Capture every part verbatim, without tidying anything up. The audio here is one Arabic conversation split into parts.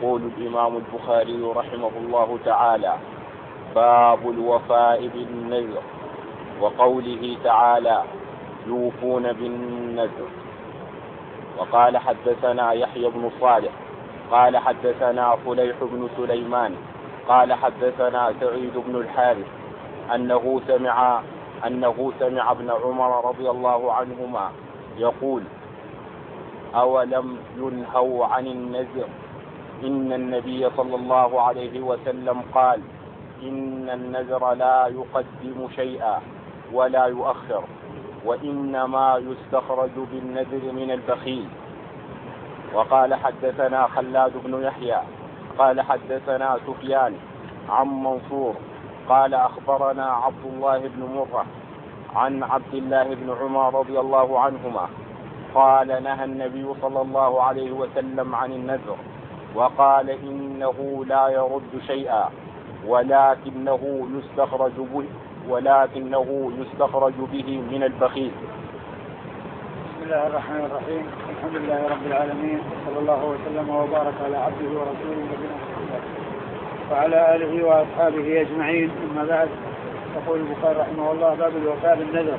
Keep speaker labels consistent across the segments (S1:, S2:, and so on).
S1: يقول الإمام البخاري رحمه الله تعالى: باب الوفاء بالنذر، وقوله تعالى: يوفون بالنذر. وقال حدثنا يحيى بن صالح قال حدثنا فليح بن سليمان قال حدثنا سعيد بن الحارث أنه سمع أنه سمع ابن عمر رضي الله عنهما يقول: أولم ينهوا عن النذر؟ إن النبي صلى الله عليه وسلم قال: إن النذر لا يقدم شيئا ولا يؤخر، وإنما يستخرج بالنذر من البخيل. وقال حدثنا خلاد بن يحيى قال حدثنا سفيان عن منصور قال أخبرنا عبد الله بن مرة عن عبد الله بن عمر رضي الله عنهما قال: نهى النبي صلى الله عليه وسلم عن النذر، وقال: إنه لا يرد شيئا ولكنه يستخرج به ولكنه يستخرج به من البخيل.
S2: بسم الله الرحمن الرحيم. الحمد لله رب العالمين، صلى الله وسلم وبارك على عبده ورسوله نبينا محمد وعلى آله وأصحابه أجمعين، أما بعد. يقول البخاري رحمه الله: باب الوفاء بالنذر.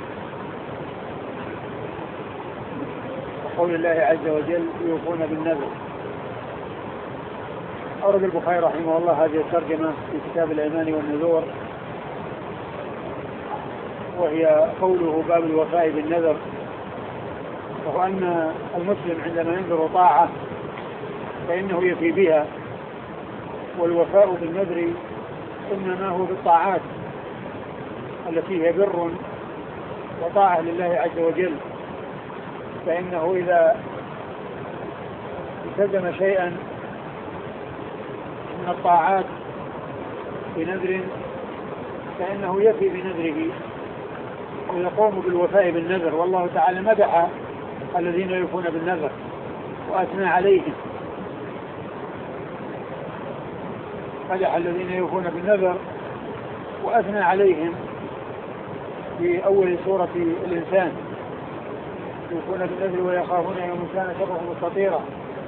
S2: وقول الله عز وجل: يوفون بالنذر. أورد البخاري رحمه الله هذه الترجمة في كتاب الأيمان والنذور، وهي قوله: باب الوفاء بالنذر، وهو أن المسلم عندما ينذر طاعة فإنه يفي بها، والوفاء بالنذر إنما هو بالطاعات التي هي بر وطاعة لله عز وجل، فإنه إذا التزم شيئا من الطاعات بنذر فإنه يفي بنذره ويقوم بالوفاء بالنذر. والله تعالى مدح الذين يوفون بالنذر وأثنى عليهم، مدح الذين يوفون بالنذر وأثنى عليهم في أول سورة الإنسان: يوفون بالنذر ويخافون يوما كان شره مستطيرا.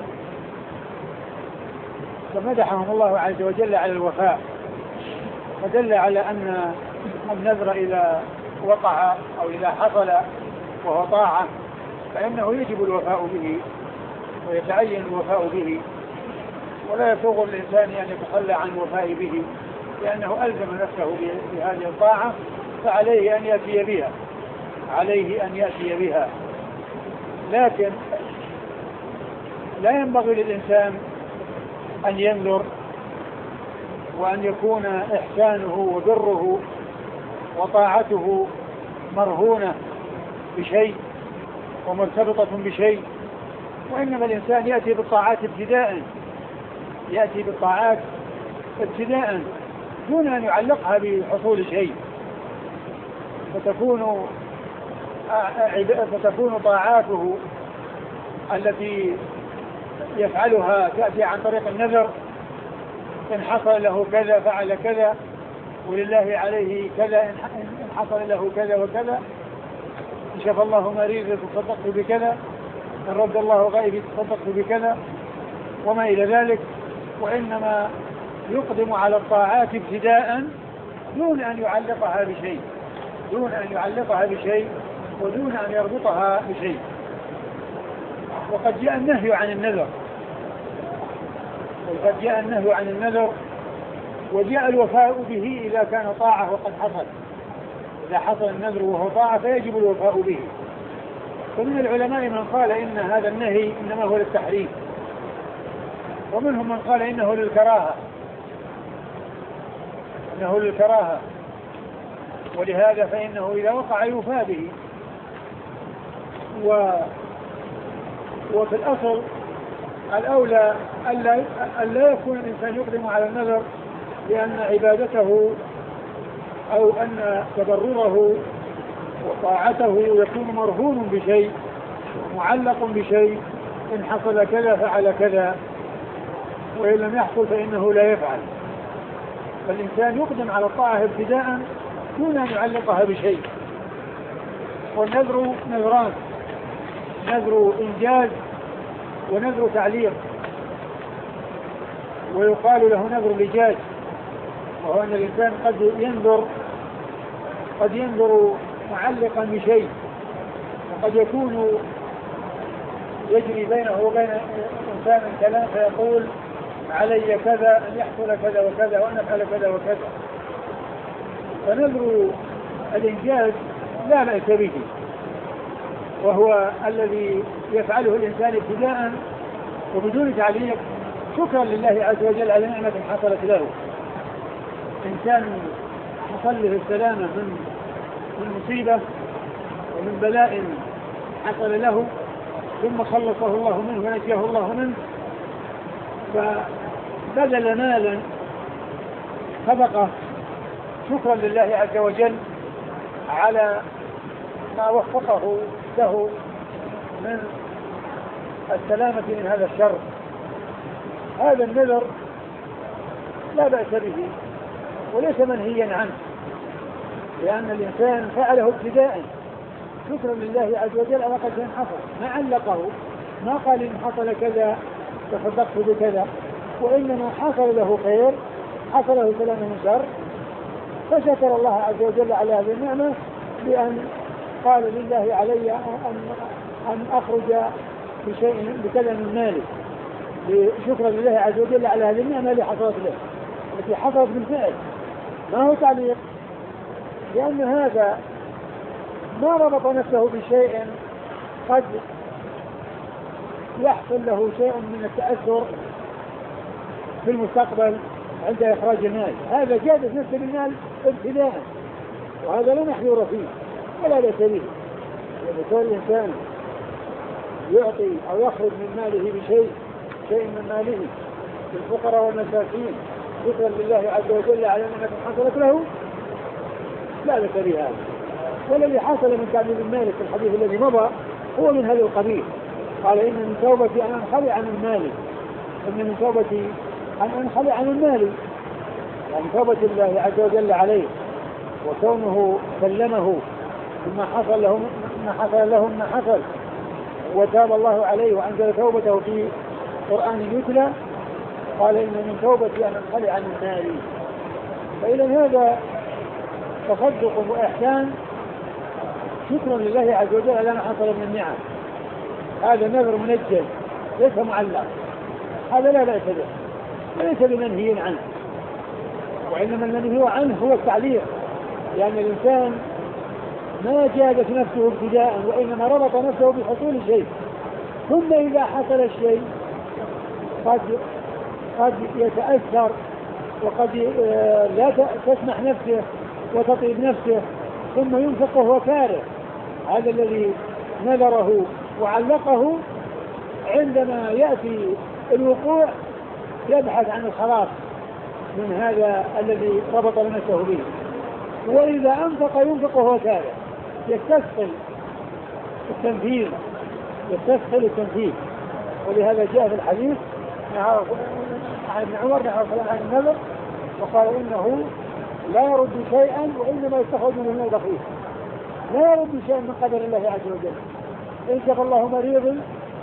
S2: فمدحهم الله عز وجل على الوفاء، فدل على أن النذر إذا وقع أو إذا حصل وهو طاعة فإنه يجب الوفاء به ويتعين الوفاء به، ولا يسوغ الإنسان أن يتخلى عن الوفاء به، لأنه ألزم نفسه بهذه الطاعة فعليه أن يأتي بها عليه أن يأتي بها لكن لا ينبغي للإنسان أن ينذر وأن يكون إحسانه وبره وطاعته مرهونة بشيء ومرتبطة بشيء، وإنما الإنسان يأتي بالطاعات ابتداء يأتي بالطاعات ابتداء دون أن يعلقها بحصول شيء، فتكون فتكون طاعاته التي يفعلها تأتي عن طريق النذر: إن حصل له كذا فعل كذا، ولله عليه كذا، إن حصل له كذا وكذا، إن شفى الله مريض تصدقت بكذا، إن رد الله غائب تصدقت بكذا، وما إلى ذلك. وإنما يقدم على الطاعات ابتداء دون أن يعلقها بشيء دون أن يعلقها بشيء ودون أن يربطها بشيء. وقد جاء النهي عن النذر وقد جاء النهي عن النذر وجاء الوفاء به إذا كان طاعة وقد حصل. إذا حصل النذر وهو طاعة فيجب الوفاء به. فمن العلماء من قال إن هذا النهي إنما هو للتحريم، ومنهم من قال إنه للكراهة إنه للكراهة ولهذا فإنه إذا وقع يوفى به. و وفي الأصل الأولى ألا, ألا يكون الإنسان يقدم على النذر، لأن عبادته أو أن تبرره وطاعته يكون مرهون بشيء معلق بشيء: إن حصل كذا فعل كذا، وإن لم يحصل فإنه لا يفعل. فالإنسان يقدم على الطاعة ابتداء دون أن يعلقها بشيء. والنذر نذران: نذر إنجاز ونذر تعليق. ويقال له نذر لجاج، وهو أن الإنسان قد ينذر قد ينذر معلقا بشيء، وقد يكون يجري بينه وبين إنسان كلام فيقول علي كذا أن يحصل كذا وكذا وأن أفعل كذا وكذا. فنذر الإنجاز لا بأس به، وهو الذي يفعله الإنسان ابتداء وبدون تعليق شكرا لله عز وجل على نعمة حصلت له. إنسان حصل له السلامة من من مصيبة ومن بلاء حصل له، ثم خلصه الله منه ونجاه الله منه، فبذل مالا صدقة شكرا لله عز وجل على ما وفقه له من السلامة من هذا الشر. هذا النذر لا بأس به وليس منهيا عنه، لأن الإنسان فعله ابتداء شكرا لله عز وجل على قدر حصل، ما علقه، ما قال إن حصل كذا تصدقت بكذا، وإنما حصل له خير، حصل له سلامة من شر، فشكر الله عز وجل على هذه النعمة بأن قال لله علي أن, أن أخرج بشيء بكذا من مالي، شكرا لله عز وجل على هذه النعمة اللي حصلت له، التي حصلت بالفعل، ما هو تعليق، لأن هذا ما ربط نفسه بشيء قد يحصل له شيء من التأثر في المستقبل عند إخراج المال، هذا جادت نفسه بالمال ابتداء، وهذا لا محذور فيه ولا لا سبيل. يعني كل إنسان يعطي أو يخرج من ماله بشيء شيء من ماله للفقراء والمساكين شكرا لله عز وجل على نعمة حصلت له، لا بأس بهذا. والذي حصل من تعبير المال في الحديث الذي مضى هو من هذا القبيل، قال إن من توبتي أن أنخلع عن المال، إن من توبتي أن أنخلع عن المال، يعني توبة الله عز وجل عليه وكونه سلمه مما حصل له مما حصل له مما حصل، وتاب الله عليه وأنزل توبته في قرآن يتلى، قال إن من توبتي أن أنخلع عن المال. فإذا هذا تصدق وإحسان شكرا لله عز وجل على ما حصل من النعم، هذا نذر منجز ليس معلق، هذا لا بأس به وليس بمنهي عنه، وإنما المنهي عنه هو التعليق، لأن الإنسان ما جادت نفسه ابتداء وإنما ربط نفسه بحصول الشيء، ثم إذا حصل الشيء قد قد يتأثر وقد لا تسمح نفسه وتطيب نفسه ثم ينفق وهو كاره. هذا الذي نذره وعلقه عندما يأتي الوقوع يبحث عن الخلاص من هذا الذي ربط نفسه به، وإذا أنفق ينفق وهو كاره، يستثقل التنفيذ يستثقل التنفيذ. ولهذا جاء في الحديث عن ابن عمر نحو عن النذر وقال إنه لا يرد شيئا وإنما يستخرج من البخيل، لا يرد شيئا من قدر الله عز وجل. إن شاء الله مريض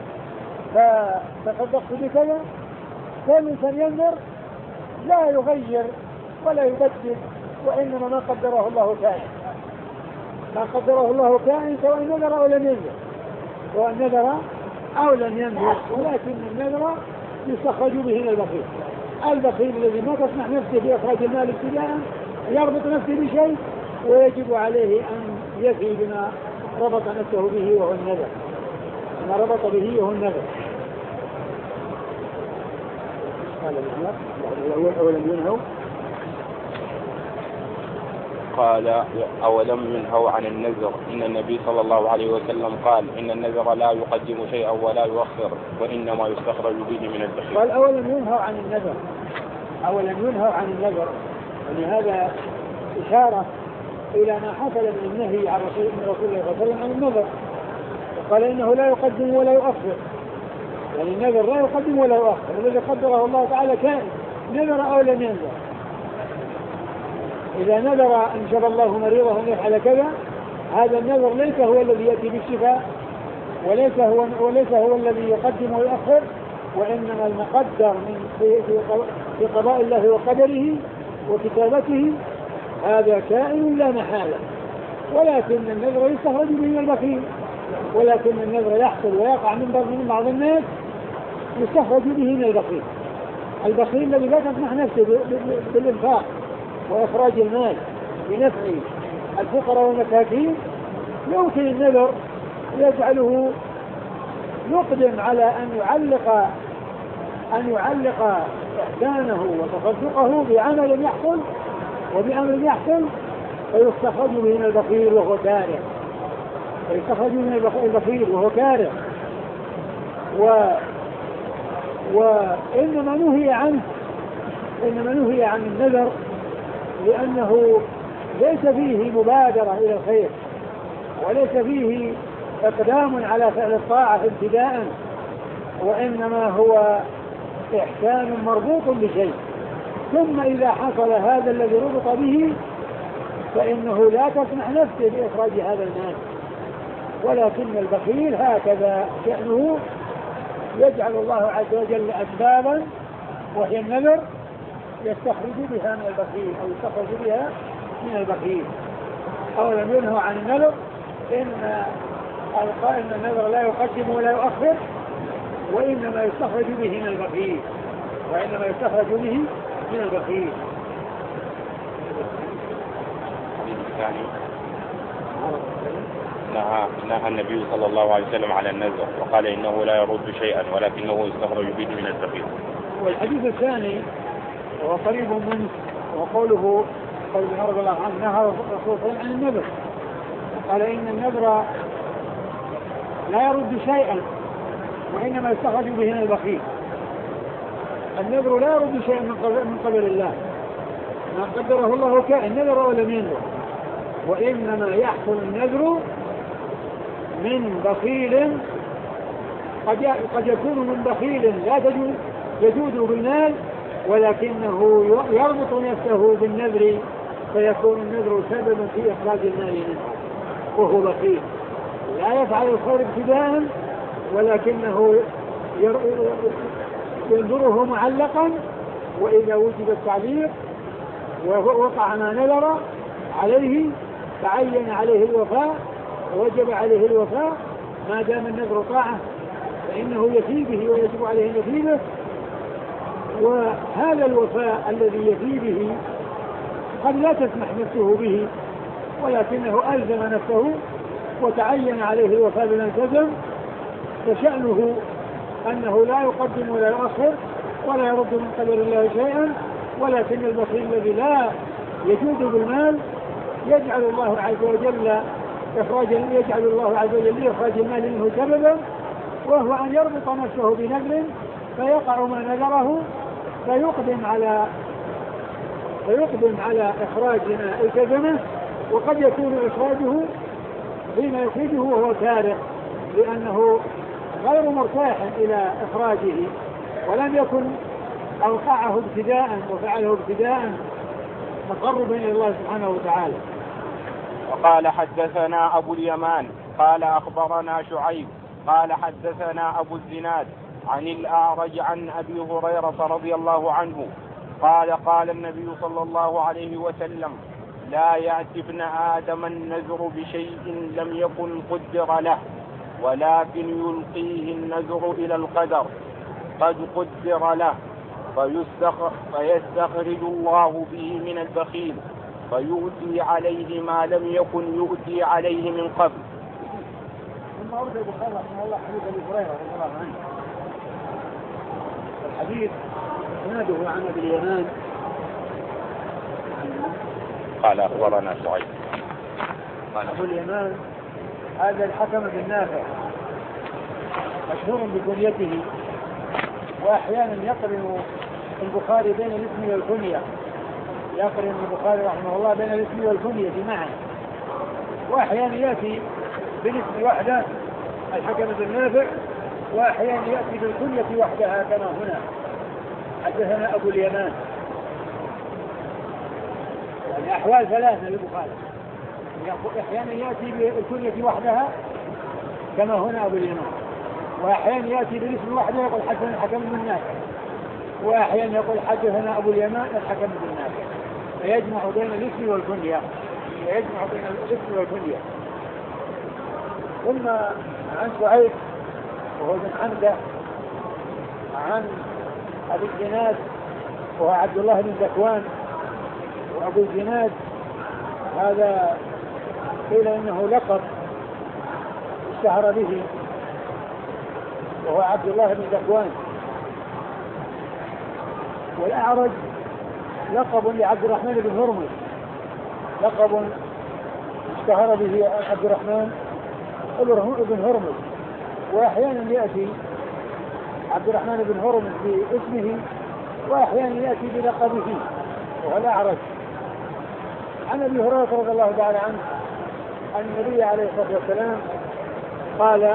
S2: فتصدقت بكذا، فالإنسان ينذر لا يغير ولا يبدل، وإنما ما قدره الله كائن، ما قدره الله كائن سواء نذر أو لم ينذر، سواء نذر أو لم ينذر، ولكن النذر يستخرج به من البخيل. البخيل الذي ما تسمح نفسه بإخراج المال ابتداء يربط نفسه بشيء ويجب عليه أن يفي بما ربط نفسه به وهو النذر، ما ربط به وهو النذر. قال الأول أولم ينهوا
S1: قال أولم ينهوا عن النذر إن النبي صلى الله عليه وسلم قال إن النذر لا يقدم شيئا ولا يؤخر وإنما يستخرج به من البخيل.
S2: قال أولم ينهوا عن النذر أولم ينهوا عن النذر، يعني هذا إشارة إلى ما حصل من النهي عن رسول الله صلى الله عليه وسلم عن النذر، وقال إنه لا يقدم ولا يؤخر، يعني النذر لا يقدم ولا يؤخر، الذي قدره الله تعالى كان نذر أو لم ينذر. إذا نذر أن شفى الله مريضه أن يفعل كذا، هذا النذر ليس هو الذي يأتي بالشفاء وليس هو وليس هو الذي يقدم ويؤخر، وإنما المقدر من في قضاء الله وقدره وكتابته هذا كائن لا محالة، ولكن النذر يستخرج به من البخيل، ولكن النذر يحصل ويقع من بعض الناس يستخرج به من البخيل. البخيل الذي لا تسمح نفسه بالإنفاق وإخراج المال بنفع الفقراء والمساكين يمكن النذر يجعله يقدم على أن يعلق أن يعلق إحسانه وتصدقه بعمل يحصل وبأمر يحصل فيستخرج به من البخيل وهو كاره، فيستخرج من البخيل وهو كاره. و وإنما نهي عنه إنما نهي عن النذر لأنه ليس فيه مبادرة إلى الخير، وليس فيه إقدام على فعل الطاعة ابتداء، وإنما هو إحسان مربوط بشيء، ثم إذا حصل هذا الذي ربط به فإنه لا تسمح نفسه بإخراج هذا المال. ولكن البخيل هكذا شأنه، يجعل الله عز وجل أسبابا وهي النذر يستخرج بها من البخيل أو يستخرج بها من البخيل. أولا ينهى عن النذر إن القائل أن النذر لا يقدم ولا يؤخر، وإنما يستخرج به من البخيل وإنما يستخرج به من البخيل.
S1: نهى نهى النبي صلى الله عليه وسلم على النذر وقال إنه لا يرد شيئا ولكنه يستخرج به من البخيل.
S2: والحديث الثاني وهو قريب منه وقوله قول ابن رضي الله عنه نهى الرسول صلى الله عليه وسلم عن النذر، قال إن النذر لا يرد شيئا وإنما يستخرج به من البخيل. النذر لا يرد شيئا من قبل الله، ما قدره الله كائن نذر ولم ينذر، وإنما يحصل النذر من بخيل قد قد يكون من بخيل لا يجود بالمال ولكنه يربط نفسه بالنذر فيكون النذر سببا في إخراج المال منه، وهو بخيل لا يفعل الخير ابتداء ولكنه ينذره معلقا، وإذا وجد التعليق ووقع ما نذر عليه تعين عليه الوفاء ووجب عليه الوفاء، ما دام النذر طاعة فإنه يفي به ويجب عليه الوفاء به. وهذا الوفاء الذي يفي به قد لا تسمح نفسه به ولكنه ألزم نفسه وتعين عليه الوفاء بما التزم، فشأنه أنه لا يقدم ولا يؤخر ولا يرد من قدر الله شيئا، ولكن البخيل الذي لا يجود بالمال يجعل الله عز وجل إخراج يجعل الله عز وجل إخراج المال منه سببا، وهو أن يربط نفسه بنذر فيقع ما نذره فيقدم على فيقدم على إخراج ما التزمه، وقد يكون إخراجه حين يخرجه وهو كاره لأنه غير مرتاح إلى إخراجه ولم يكن أوقعه ابتداء وفعله ابتداء تقربا إلى الله سبحانه وتعالى.
S1: وقال حدثنا أبو اليمان قال أخبرنا شعيب قال حدثنا أبو الزناد عن الأعرج عن أبي هريرة رضي الله عنه قال قال النبي صلى الله عليه وسلم لا يأتي ابن آدم النذر بشيء لم يكن قدر له ولكن يلقيه النذر إلى القدر قد قدر له فيستخرج الله به من البخيل فيؤتي عليه ما لم يكن يؤتي عليه من قبل.
S2: ثم أورد البخاري رحمه الله حديث أبي هريرة رضي الله عنه. الحديث سنده عن أبي اليمان
S1: قال أخبرنا شعيب
S2: قال أبو اليمان هذا الحكم بن نافع مشهور بكنيته، وأحيانا يقرن البخاري بين الاسم والكنية، يقرن البخاري رحمه الله بين الاسم والكنية معا، وأحيانا يأتي بالاسم وحده الحكم بن نافع، وأحيانا يأتي بالكنية وحدها كما هنا حدثنا أبو اليمان، يعني أحوال ثلاثة للبخاري، أحيانا يأتي بالكنية وحدها كما هنا أبو اليمان، وأحيانا يأتي بالاسم وحده يقول حدثنا الحكم بن نافع، وأحيانا يقول حدثنا أبو اليمان الحكم بن نافع، فيجمع بين الاسم والكنية فيجمع بين الاسم والكنية. ثم عن سعيد وهو بن حمزة عن أبي الزناد وهو عبد الله بن ذكوان، وأبو الزناد هذا قيل إنه لقب اشتهر به وهو عبد الله بن ذكوان. والأعرج لقب لعبد الرحمن بن هرمز، لقب اشتهر به عبد الرحمن بن هرمز. وأحيانا يأتي عبد الرحمن بن هرمز باسمه وأحيانا يأتي بلقبه وهو الأعرج. عن أبي هريرة رضي الله تعالى عنه أن النبي عليه الصلاة والسلام قال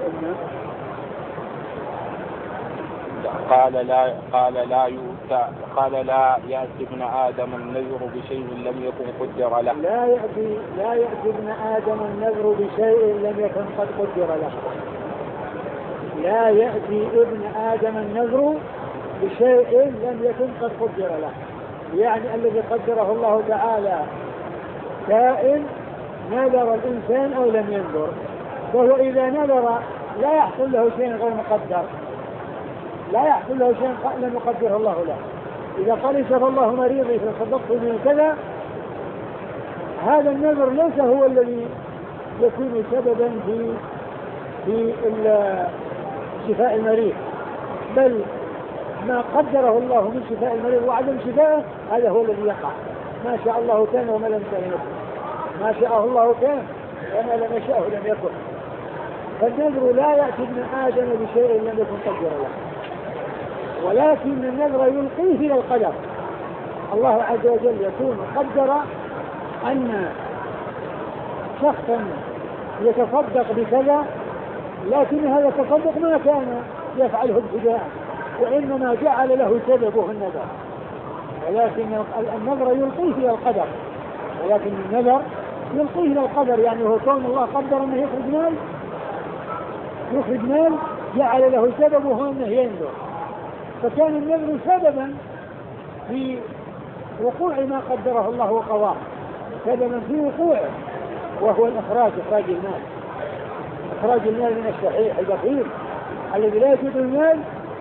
S1: قال لا قال لا يؤتى قال لا يأتي ابن آدم النذر بشيء لم يكن قدر له
S2: لا يأتي لا يأتي ابن آدم النذر بشيء لم يكن قد قدر له لا يأتي ابن آدم النذر بشيء لم يكن قد قدر له، يعني الذي قدره الله تعالى كائن نذر الإنسان أو لم ينذر، وهو إذا نذر لا يحصل له شيء غير مقدر، لا يحصل له شيء لم يقدره الله له. إذا قال شفى الله مريضي فصدقت من كذا، هذا النذر ليس هو الذي يكون سببا في في شفاء المريض، بل ما قدره الله من شفاء المريض وعدم شفاءه هذا هو الذي يقع. ما شاء الله كان وما لم يكن، ما شاءه الله كان وما لم يشاءه لم يكن. فالنذر لا يأتي ابن آدم بشيء لم يكن قدر له، ولكن النذر يلقيه إلى القدر. الله عز وجل يكون قدر أن شخصا يتصدق بكذا، لكن هذا التصدق ما كان يفعله ابتداء، وإنما جعل له سببه النذر، ولكن النذر يلقيه إلى القدر، ولكن النذر يلقيه إلى القدر، يعني هو كون الله قدر أنه يخرج مال يخرج مال جعل له سببه أنه ينذر، فكان النذر سببا في وقوع ما قدره الله وقضاه، سببا في وقوعه، وهو الإخراج إخراج المال إخراج المال من الشحيح البخيل الذي لا يجد المال.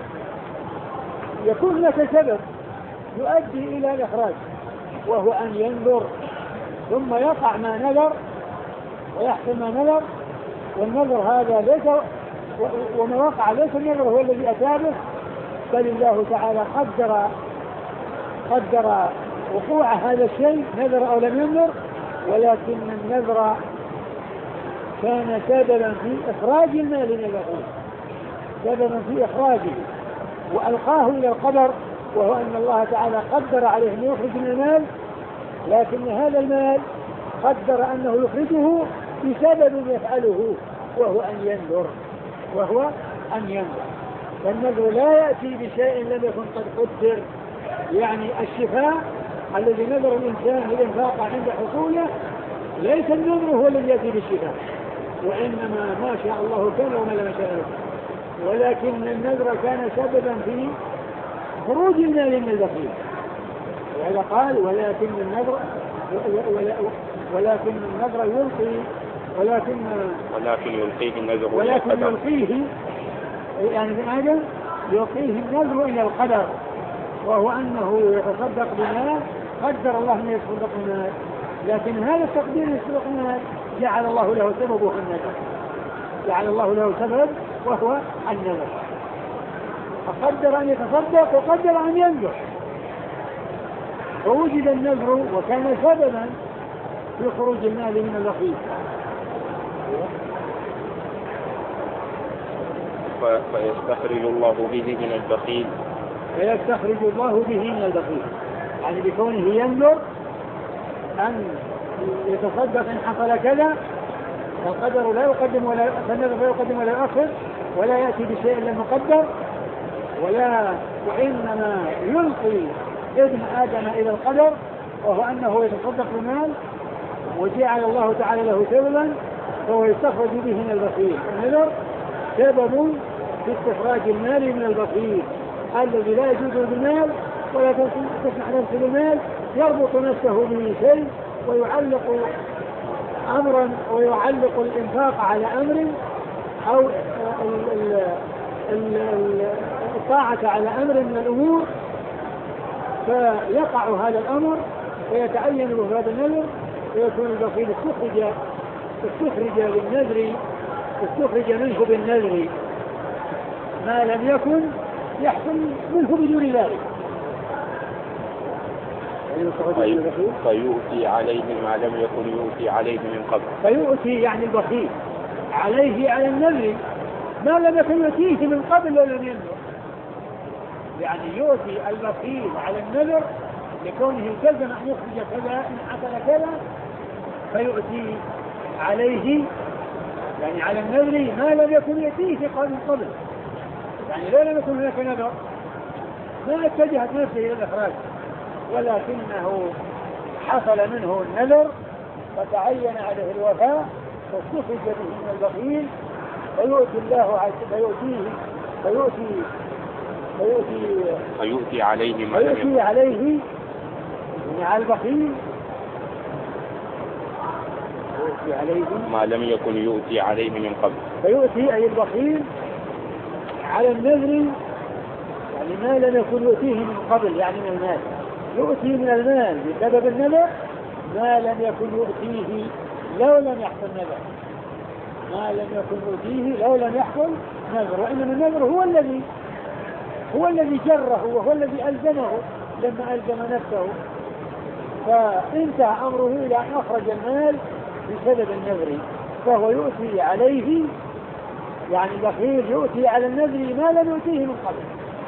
S2: يكون لك سبب يؤدي إلى الإخراج، وهو أن ينذر ثم يقع ما نذر ويحصل ما نذر، والنذر هذا ليس وما وقع ليس النذر هو الذي أتى به، بل الله تعالى قدر قدر وقوع هذا الشيء نذر أو لم ينذر، ولكن النذر كان سببا في إخراج المال من البخيل، سببا في إخراجه وألقاه إلى القدر، وهو أن الله تعالى قدر عليه أن يخرج من المال، لكن هذا المال قدر أنه يخرجه بسبب يفعله وهو أن ينذر وهو أن ينذر. فالنذر لا يأتي بشيء لم يكن قد قدر، يعني الشفاء الذي نذر الإنسان الإنفاق عند حصوله ليس النذر هو الذي يأتي بالشفاء، وإنما ما شاء الله كان وما لم يشاء، ولكن النذر كان سببا في خروج المال من البخيل. وهذا قال ولكن النذر ولكن النذر يلقي ولكن
S1: ولكن يلقيه النذر
S2: ولكن يلقيه يعني ابن آدم يلقيه النذر إلى القدر، وهو أنه يتصدق بما قدر الله أن يتصدق بما، لكن هذا التقدير يتصدق بما جعل الله له سببه النذر، جعل الله له سبب وهو النذر، فقدر أن يتصدق وقدر أن ينذر، فوجد النذر وكان سببا في خروج المال من البخيل.
S1: فيستخرج الله به من البخيل
S2: فيستخرج الله به من البخيل، يعني بكونه ينذر أن يتصدق إن حصل كذا، فالقدر لا يقدم ولا فالنذر لا يقدم ولا يؤخر، ولا يأتي بشيء لم يقدر، ولا وإنما يلقي ابن آدم إلى القدر، وهو أنه يتصدق بالمال وجعل الله تعالى له سببا فهو يستخرج به من البخيل. النذر سبب في استخراج المال من البخيل الذي لا يجوز بالمال ولا تسمح نفسه بالمال، يربط نفسه به شيء ويعلق أمرا ويعلق الإنفاق على أمر أو الطاعة على أمر من الأمور، فيقع هذا الأمر ويتعين له هذا النذر، ويكون البخيل استخرج استخرج بالنذر استخرج منه بالنذر ما لم يكن يحصل منه بدون ذلك.
S1: فيؤتي عليه ما لم يكن يؤتي عليه من قبل.
S2: فيؤتي يعني البخيل عليه على النذر ما لم يكن يؤتيه من قبل ولم ينذر، يعني يؤتي البخيل على النذر لكونه يلزم أن يخرج كذا إن حصل كذا، فيؤتي عليه يعني على النذر ما لم يكن يأتيه في قبل قبل، يعني لو لم يكن هناك نذر ما اتجهت نفسه إلى الإخراج، ولكنه حصل منه النذر فتعين عليه الوفاء فاستخرج به من البخيل، فيؤتي الله عز فيؤتيه فيؤتي فيؤتي
S1: فيؤتي عليه ما
S2: لم يكن عليه يعني على البخيل عليه
S1: ما لم يكن يؤتي عليه من قبل.
S2: فيؤتي أي البخيل على النذر يعني ما لم يكن يؤتيه من قبل، يعني من المال يؤتي من المال بسبب النذر ما لم يكن يؤتيه لو لم يحصل نذر، ما لم يكن يؤتيه لو لم يحصل نذر، وإنما النذر هو الذي هو الذي جره وهو الذي ألزمه لما ألزم نفسه، فانتهى أمره إلى أن أخرج المال بسبب النذر، فهو يؤتي عليه يعني البخيل يؤتي على النذر ما لم يؤتيه من قبل.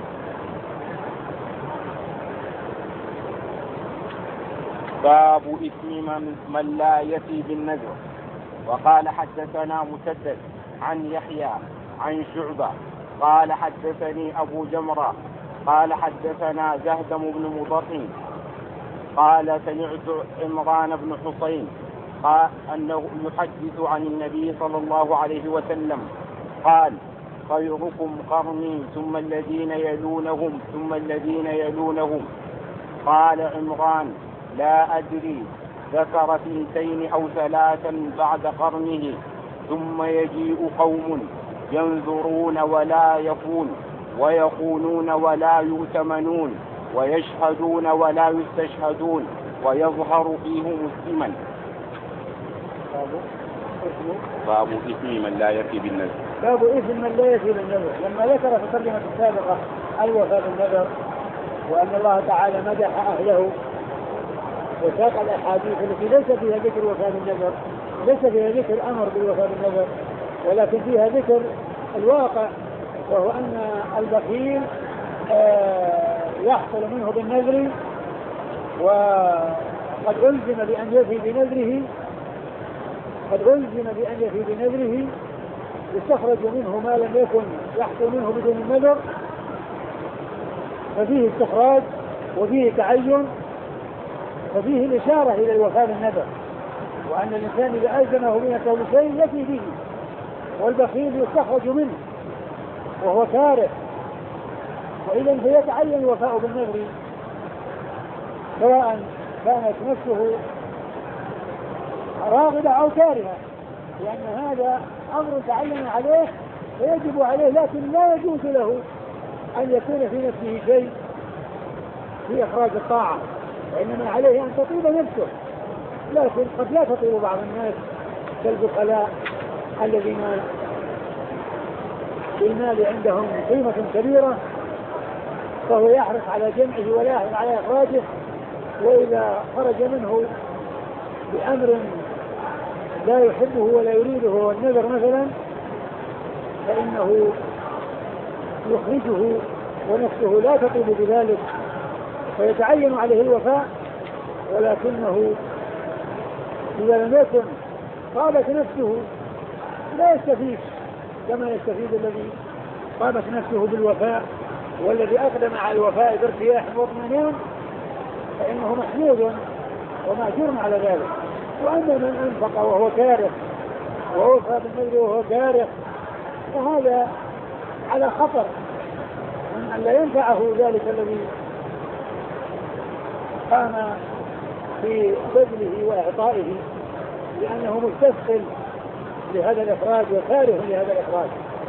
S1: باب إثم من, من لا يفي بالنذر. وقال حدثنا مسدد عن يحيى عن شعبة قال حدثني أبو جمرة قال حدثنا زهدم بن مضر قال سمعت عمران بن حسين قال أنه يحدث عن النبي صلى الله عليه وسلم قال خيركم قرني ثم الذين يلونهم ثم الذين يلونهم. قال عمران لا أدري ذكر ثنتين أو ثلاثا بعد قرنه، ثم يجيء قوم ينذرون ولا يفون ويخونون ولا يؤتمنون ويشهدون ولا يستشهدون ويظهر فيهم السمن. باب إثم من لا يفي بالنذر.
S2: باب إثم من لا يفي بالنذر. لما ذكر في الترجمة السابقة الوفاء بالنذر وأن الله تعالى مدح أهله وساق الأحاديث التي ليس فيها ذكر وفاء بالنذر، ليس فيها ذكر أمر بالوفاء بالنذر، ولكن فيها ذكر الواقع، وهو أن البخيل يحصل منه بالنذر وقد ألزم بأن يفي بنذره قد ألزم بأن يفي بنذره يستخرج منه ما لم يكن يحصل منه بدون النذر، ففيه استخراج وفيه تعين، ففيه الإشارة إلى الوفاء بالنذر، وأن الإنسان إذا ألزمه بنفسه بشيء يفي به، والبخيل يستخرج منه وهو كاره، وإذا فيتعين الوفاء بالنذر سواء كانت نفسه راغبة أو كارهة، لأن هذا أمر تعين عليه فيجب عليه، لكن لا يجوز له أن يكون في نفسه شيء في إخراج الطاعة، وإنما عليه أن تطيب نفسه، لكن قد لا تطيب بعض الناس كالبخلاء الذين المال عندهم قيمة كبيرة فهو يحرص على جمعه ولا يحرص على إخراجه، وإذا خرج منه بأمر لا يحبه ولا يريده والنذر مثلا فإنه يخرجه ونفسه لا تطيب بذلك فيتعين عليه الوفاء، ولكنه إذا لم يكن طابت نفسه لا يستفيد كما يستفيد الذي طابت نفسه بالوفاء والذي أقدم على الوفاء بارتياح واطمئنان، فإنه محمود ومأجور على ذلك. وأما من أنفق وهو كاره ووفى بالنذر وهو كاره فهذا على خطر من أن لا ينفعه ذلك الذي قام في بذله وإعطائه، لأنه مستثقل لهذا الإخراج وكاره لهذا الإخراج.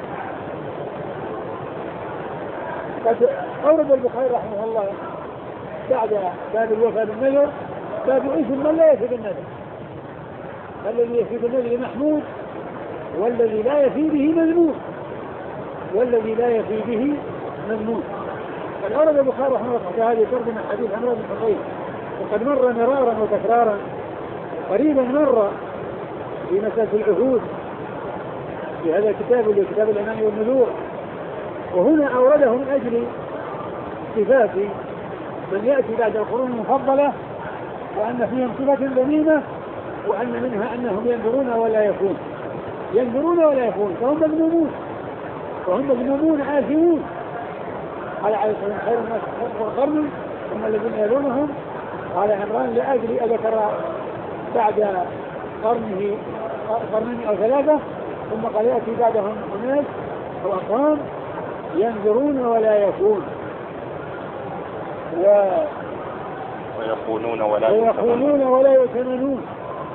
S2: قد أورد البخاري رحمه الله بعد باب الوفاء بالنذر باب اسم من لا يفي بالنذر، الذي يفي بالنذر محمود والذي لا يفي به مذموم، والذي لا يفي به مذموم. قد أورد البخاري رحمه الله هذه ترجمة حديث عمرو بن حصين، وقد مر مرارا وتكرارا، قريبا مر في مسألة العهود في هذا الكتاب اللي كتاب الأماني والنذور، وهنا أورده من أجل صفات من يأتي بعد القرون المفضلة، وأن فيهم صفة ذميمة، وأن منها أنهم ينذرون ولا يفون، ينذرون ولا يفون، فهم مذمومون، وهم مذمومون آثمون. قال عليه الصلاة والسلام: خير الناس قرني ثم الذين يلونهم. قال عمران: لأجل أذكر بعد قرنه قرنين أو ثلاثة، ثم قال يأتي بعدهم أناس أو أقوام ينذرون ولا يفون و...
S1: ويخونون ولا
S2: ويخونون ولا يؤتمنون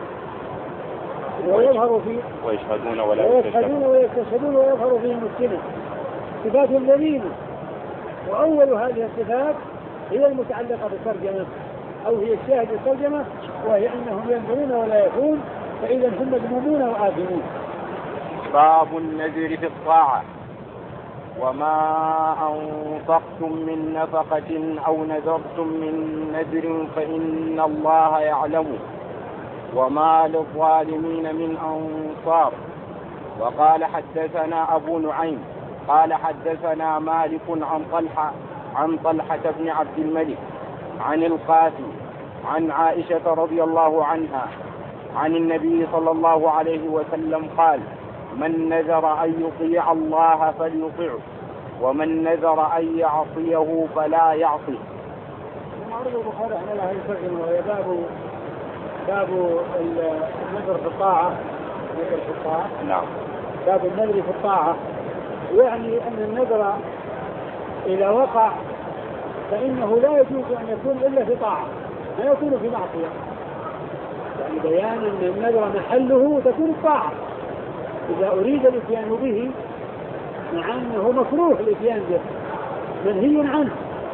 S2: ويظهر في
S1: ويشهدون ولا
S2: ويشهدون ويستشهدون ويظهر فيهم السنة. صفات ذميمة. وأول هذه الصفات هي المتعلقة بالترجمة، أو هي الشاهد الترجمة، وهي أنهم ينذرون ولا يفون، فإذا هم مذمومون وآثمون.
S1: باب النذر في الطاعة. وما أنفقتم من نفقة أو نذرتم من نذر فإن الله يعلمه وما للظالمين من أنصار. وقال حدثنا أبو نعيم قال حدثنا مالك عن طلحة عن طلحة بن عبد الملك عن القاسم عن عائشة رضي الله عنها عن النبي صلى الله عليه وسلم قال: من نذر أن يطيع الله فليطعه ومن نذر أن يعصيه فلا يعصيه.
S2: معرض البخاري رحمه الله يسجل وهي باب باب النذر في الطاعة. النذر في الطاعة.
S1: نعم.
S2: باب النذر في الطاعة، يعني أن النذر إذا وقع فإنه لا يجوز أن يكون إلا في طاعة، لا يكون في معصية. يعني بيان أن النذر محله تكون الطاعة إذا أريد الإتيان به، مع أنه مكروه الإتيان به منهي عنه،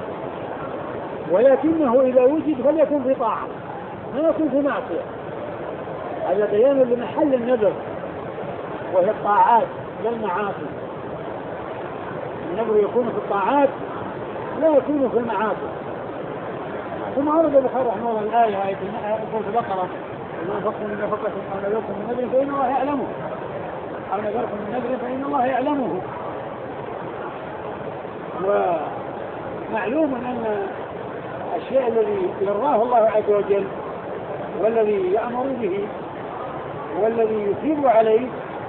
S2: ولكنه إذا وجد فليكن في طاعة ما يكون في معصية. هذا بيان لمحل النذر وهي الطاعات لا المعاصي. النذر يكون في الطاعات لا يكون في المعاصي. ثم عرض البخاري رحمه الله الآية آية سورة البقرة: وما أنفقتم من نفقة أو نذرتم من نذر فإن الله يعلمه أو نذرتم من نذر فإن الله يعلمه. ومعلوم أن الشيء الذي يرضاه الله عز وجل والذي يأمر به والذي يثيب عليه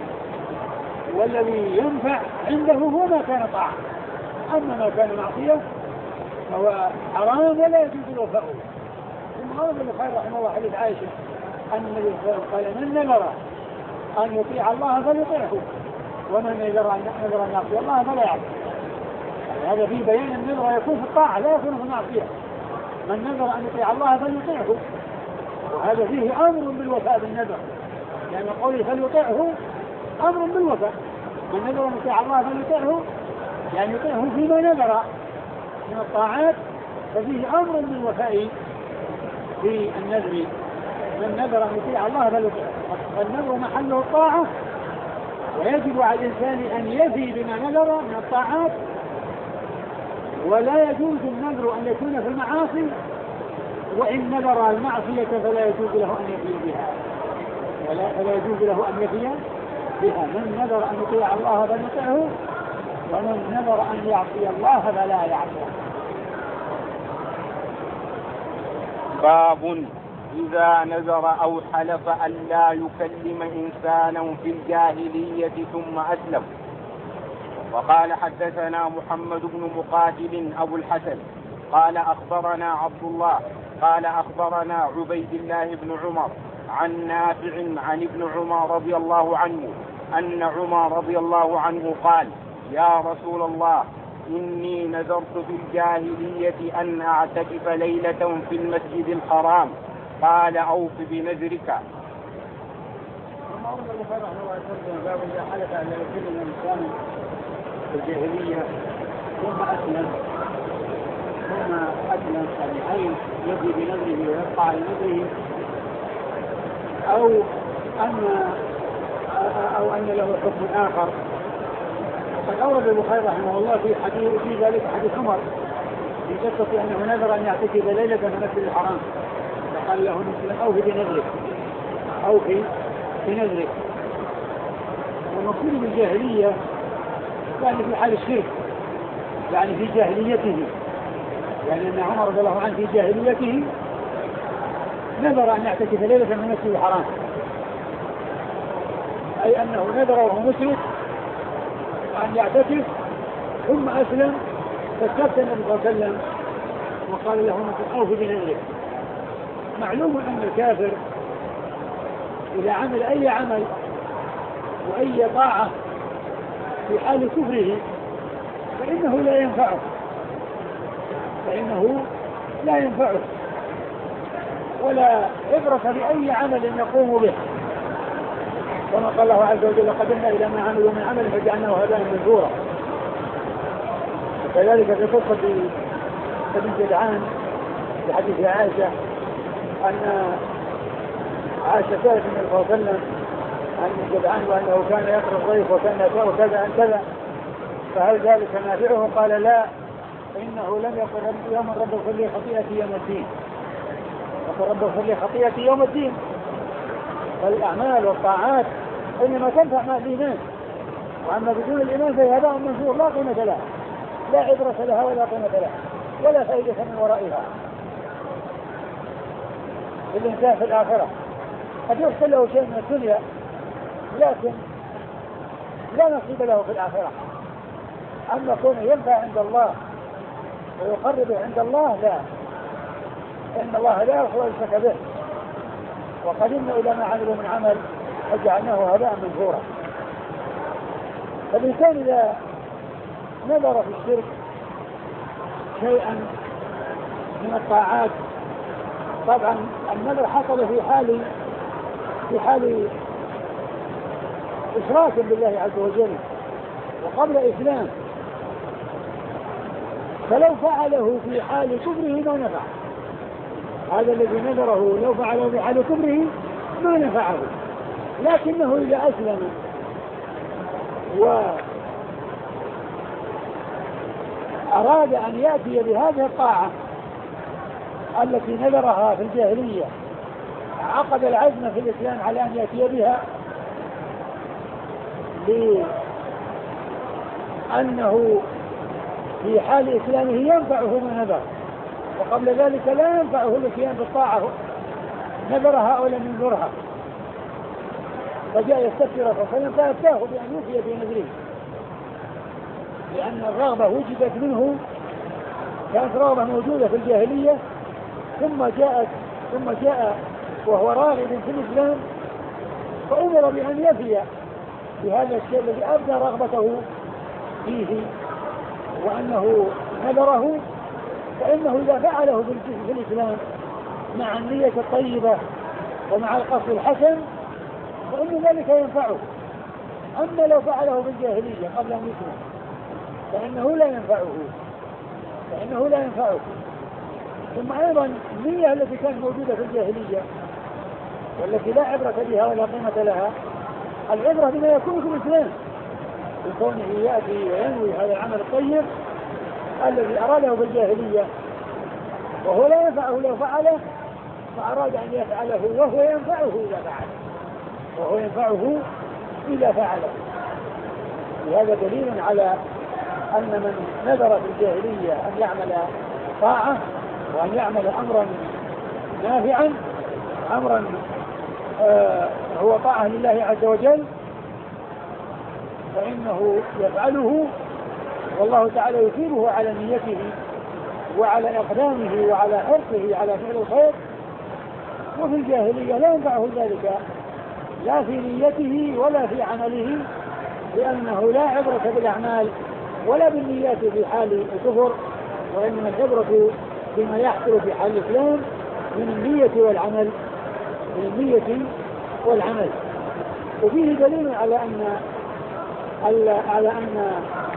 S2: والذي ينفع عنده هو ما كان طاعة. أما ما كان معصية فهو حرام ولا يجوز الوفاء. ثم قال البخاري رحمه الله حديث عائشة أن النبي صلى الله عليه وسلم قال: من نذر أن يطيع الله فليطيعه ومن نذر أن يعصي الله فلا يعصي. هذا فيه بيان النذر يكون في الطاعة لا يكون في المعصية. من نذر أن يطيع الله فليطيعه، وهذا فيه أمر بالوفاء بالنذر، يعني قوله فليطيعه أمر بالوفاء. من نذر أن يطيع الله فليطيعه يعني يطيعه فيما نذر من الطاعات، ففيه أمر بالوفاء في النذر. من نذر أن يطيع الله فليطيعه. النذر محله الطاعة، ويجب على الإنسان أن يفي بما نذر من الطاعات، ولا يجوز النذر أن يكون في المعاصي، وإن نذر المعصية فلا يجوز له أن يفي بها ولا فلا يجوز له أن يفي بها. من نذر أن يطيع الله فليطيعه ومن نذر أن يعصي الله فلا يعصيه.
S1: باب إذا نذر أو حلف أن لا يكلم إنسانا في الجاهلية ثم أسلم. وقال حدثنا محمد بن مقاتل أبو الحسن قال أخبرنا عبد الله قال أخبرنا عبيد الله بن عمر عن نافع عن ابن عمر رضي الله عنه أن عمر رضي الله عنه قال: يا رسول الله إني نذرت في الجاهلية أن أعتكف ليلة في المسجد الحرام. قال أوف بنذرك.
S2: ثم أورد البخاري رحمه الله تعالى باب إذا حلف أن يكون الإنسان في الجاهلية ثم أسلم ثم أسلم صالحين يبني بنذره ويبقى على نذره، أو أن أو أن له حكم آخر. وقد أورد البخاري رحمه الله في حديث في ذلك حديث عمر في قصة أنه نذر أن يعتكف ليلة في المسجد الحرام، فقال له مسلم أوفي بنذرك أوفي بنذرك. والمقصود بالجاهلية يعني في حال الشرك، يعني في جاهليته، يعني أن عمر رضي الله عنه في جاهليته نذر أن يعتكف ليلة في المسجد الحرام، أي أنه نذر وهو مشرك أن يعتكف ثم أسلم فاستفتى النبي صلى الله عليه وسلم وقال له أوفي بنذرك. معلوم أن الكافر إذا عمل أي عمل وأي طاعة في حال كفره فإنه لا ينفعه فإنه لا ينفعه ولا عبرة بأي عمل يقوم به، كما قال الله عز وجل قدمنا إلى ما عملوا من عمل فجعلناه هباء منثورا. وكذلك في قصة ابن جدعان في حديث عائشة أن عائشة سألت النبي صلى الله عليه وسلم عن جدعان وأنه كان يقرأ الضيف وكان يقرأ كذا عن كذا فهل ذلك نافعه؟ قال لا، إنه لم يقل يوم رب اغفر لي خطيئتي يوم الدين، يقول رب اغفر لي خطيئتي يوم الدين. فالأعمال والطاعات إنما تنفع مع الإيمان، وأما بدون الإيمان فهي هباء منثور لا قيمة لها، لا عبرة لها ولا قيمة لها ولا فائدة من ورائها. الإنسان في الآخرة قد يحصل له شيء من الدنيا لكن لا نصيب له في الآخرة. أما كونه ينفع عند الله ويقرب عند الله لا، إن الله لا يغفر الشرك به وقدمنا إلى ما عملوا من عمل فجعلناه هباء منثورا. فالإنسان إذا نظر في الشرك شيئا من الطاعات، طبعا النذر حصل في حال في حال إشراك بالله عز وجل وقبل إسلام، فلو فعله في حال كفره ما نفع. هذا الذي نذره لو فعله في حال كفره ما نفعه، لكنه إذا أسلم وأراد أن يأتي بهذه الطاعة التي نذرها في الجاهلية، عقد العزم في الإسلام على أن يأتي بها لأنه في حال إسلامه ينفعه ما نذر، وقبل ذلك لا ينفعه الاتيان بالطاعة نذرها أو لم ينذرها، فجاء يستفسر فصلا فأتاه بأن يوفي بنذره، لأن الرغبة وجدت منه، كانت رغبة موجودة في الجاهلية ثم جاءت ثم جاء وهو راغب في الإسلام فأمر بأن يفي بهذا الشيء الذي أبدى رغبته فيه وأنه نذره، فإنه إذا فعله في الإسلام مع النية الطيبة ومع القصد الحسن فإن ذلك ينفعه. أما لو فعله بالجاهلية قبل أن يسلم فإنه لا ينفعه فإنه لا ينفعه ثم أيضا النية التي كانت موجودة في الجاهلية والتي لا عبرة بها ولا قيمة لها، العبرة بما يكون في الإسلام بكونه يأتي وينوي هذا العمل الطيب الذي أراده بالجاهلية وهو لا ينفعه لو فعله، فأراد أن يفعله وهو ينفعه إذا فعله وهو ينفعه إذا فعله. وهذا دليل على أن من نذر في الجاهلية أن يعمل طاعة وأن يعمل أمرا نافعا أمرا آه هو طاعة لله عز وجل فإنه يفعله والله تعالى يثيبه على نيته وعلى إقدامه وعلى حرصه على فعل الخير. وفي الجاهلية لا ينفعه ذلك لا في نيته ولا في عمله لأنه لا عبرة بالأعمال ولا بالنيات في حال الكفر، وإنما العبرة بما يحصل في حال الإسلام من النية والعمل من النية والعمل. وفيه دليل على أن على أن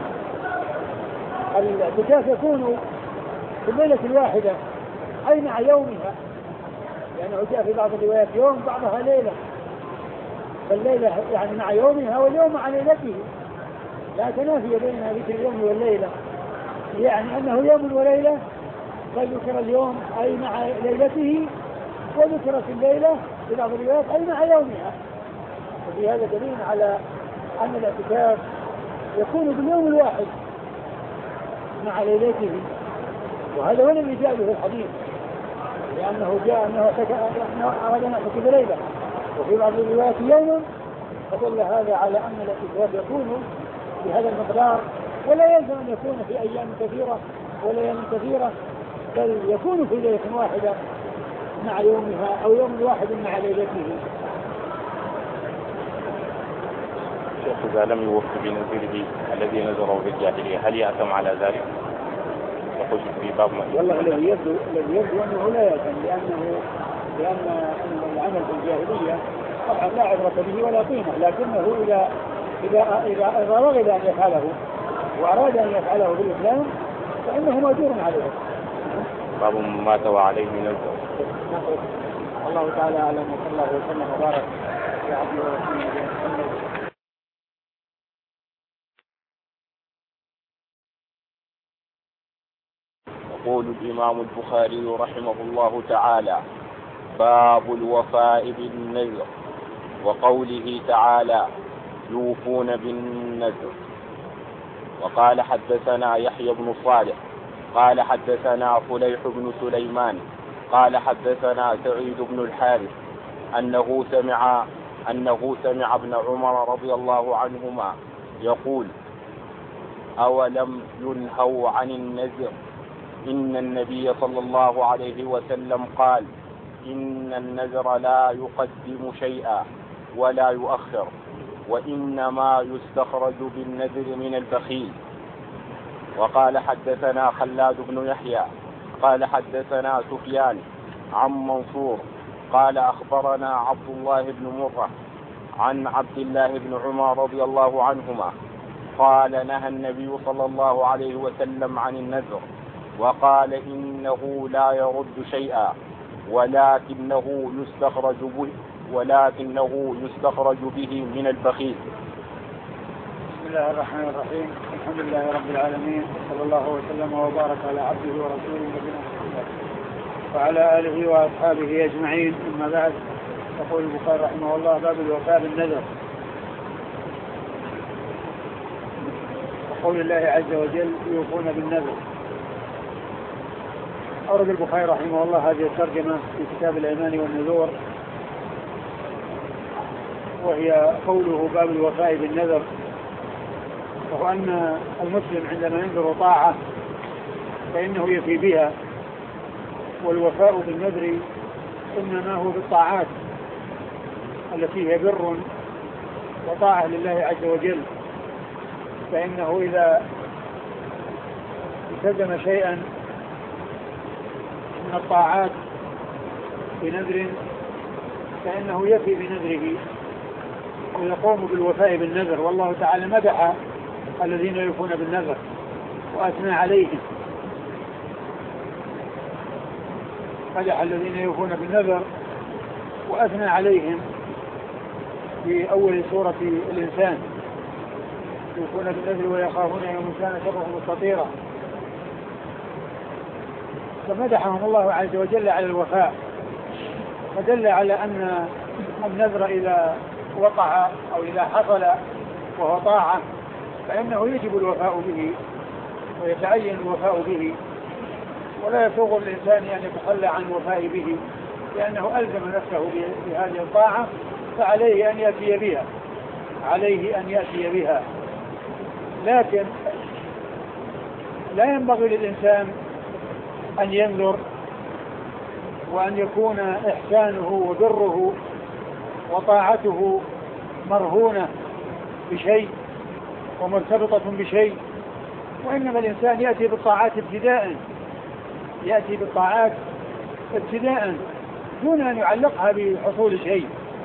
S2: الاعتكاف يكون في الليلة الواحدة أي مع يومها، لأنه جاء في بعض الروايات يوم بعضها ليلة، فالليلة يعني مع يومها واليوم مع ليلته، لا تنافي بين ذكر اليوم والليلة، يعني أنه يوم وليلة، فذكر اليوم أي مع ليلته، وذكرت الليلة في بعض الروايات أي مع يومها. وفي هذا دليل على أن الاعتكاف يكون باليوم الواحد مع ليلته، وهذا هو الذي جاء في الحديث، لأنه جاء أنه أراد أن يعتكف ليلة وفي بعض الروايات يوم، فدل هذا على أن الاعتكاف يكون بهذا المقدار، ولا يلزم أن يكون في أيام كثيرة ولا أيام كثيرة، بل يكون في ليلة واحدة مع يومها أو يوم واحد مع ليلته.
S1: شيخ إذا لم يوفق بنذيره الذي نذره في الجاهلية هل يأثم على ذلك؟ يخش في باب ما
S2: والله الذي يبدو الذي يبدو أنه لا يأثم، لأنه لأن العمل في الجاهلية طبعا لا عبرة به ولا قيمة، لكنه إذا إذا إذا إذا رغب أن يفعله وأراد أن يفعله في الإسلام فإنه مأجور عليه.
S1: باب مات وعليه نذر.
S2: الله تعالى أعلم، وصلى الله وسلم وبارك على عبده ورسوله محمد.
S1: يقول الإمام البخاري رحمه الله تعالى: باب الوفاء بالنذر، وقوله تعالى: يوفون بالنذر. وقال حدثنا يحيى بن صالح قال حدثنا فليح بن سليمان قال حدثنا سعيد بن الحارث أنه سمع أنه سمع ابن عمر رضي الله عنهما يقول: أولم ينهوا عن النذر؟ إن النبي صلى الله عليه وسلم قال: إن النذر لا يقدم شيئا ولا يؤخر، وإنما يستخرج بالنذر من البخيل. وقال حدثنا خلاد بن يحيى قال حدثنا سفيان عن منصور قال أخبرنا عبد الله بن مرة عن عبد الله بن عمر رضي الله عنهما قال: نهى النبي صلى الله عليه وسلم عن النذر، وقال: إنه لا يرد شيئا ولكنه يستخرج به ولكنه يستخرج به من البخيل.
S2: بسم الله الرحمن الرحيم، الحمد لله رب العالمين، صلى الله وسلم وبارك على عبده ورسوله نبينا محمد وعلى آله وأصحابه أجمعين، أما بعد. يقول البخاري رحمه الله: باب الوفاء بالنذر، وقول الله عز وجل: يوفون بالنذر. أورد البخاري رحمه الله هذه الترجمة في كتاب الأيمان والنذور، وهي قوله باب الوفاء بالنذر، وهو أن المسلم عندما ينذر طاعة فإنه يفي بها، والوفاء بالنذر إنما هو بالطاعات التي هي بر وطاعة لله عز وجل، فإنه إذا التزم شيئا من الطاعات بنذر فإنه يفي بنذره ويقوم بالوفاء بالنذر. والله تعالى مدح الذين يوفون بالنذر وأثنى عليهم، مدح الذين يوفون بالنذر وأثنى عليهم في أول سورة الإنسان: يوفون بالنذر ويخافون يوما كان شره مستطيرا. فمدحهم الله عز وجل على الوفاء، فدل على أن النذر إذا وقع أو إذا حصل وهو طاعة فإنه يجب الوفاء به ويتعين الوفاء به، ولا يسوغ الإنسان أن يتخلى عن الوفاء به، لأنه ألزم نفسه بهذه الطاعة فعليه أن يأتي بها عليه أن يأتي بها لكن لا ينبغي للإنسان أن ينذر وأن يكون إحسانه وبره وطاعته مرهونة بشيء ومرتبطة بشيء، وإنما الإنسان يأتي بالطاعات ابتداء يأتي بالطاعات ابتداء دون أن يعلقها بحصول شيء،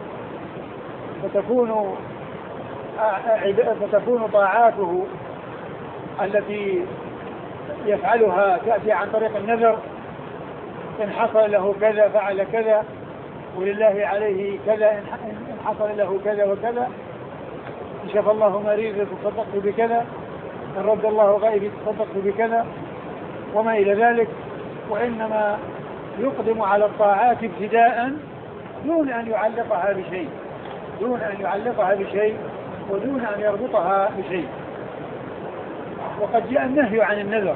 S2: فتكون فتكون طاعاته التي يفعلها تأتي عن طريق النذر، إن حصل له كذا فعل كذا، ولله عليه كذا، إن حصل له كذا وكذا، إن شفى الله مريض تصدقت بكذا، إن رد الله غائب تصدقت بكذا، وما إلى ذلك. وإنما يقدم على الطاعات ابتداء دون أن يعلقها بشيء دون أن يعلقها بشيء ودون أن يربطها بشيء. وقد جاء النهي عن النذر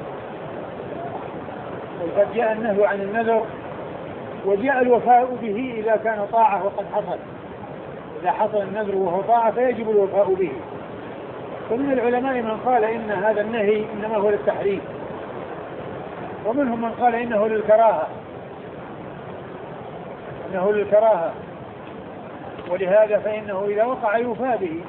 S2: وقد جاء النهي عن النذر وجاء الوفاء به إذا كان طاعة وقد حصل. إذا حصل النذر وهو طاعة فيجب الوفاء به. فمن العلماء من قال إن هذا النهي إنما هو للتحريم، ومنهم من قال إنه للكراهة إنه للكراهة ولهذا فإنه إذا وقع يوفى به.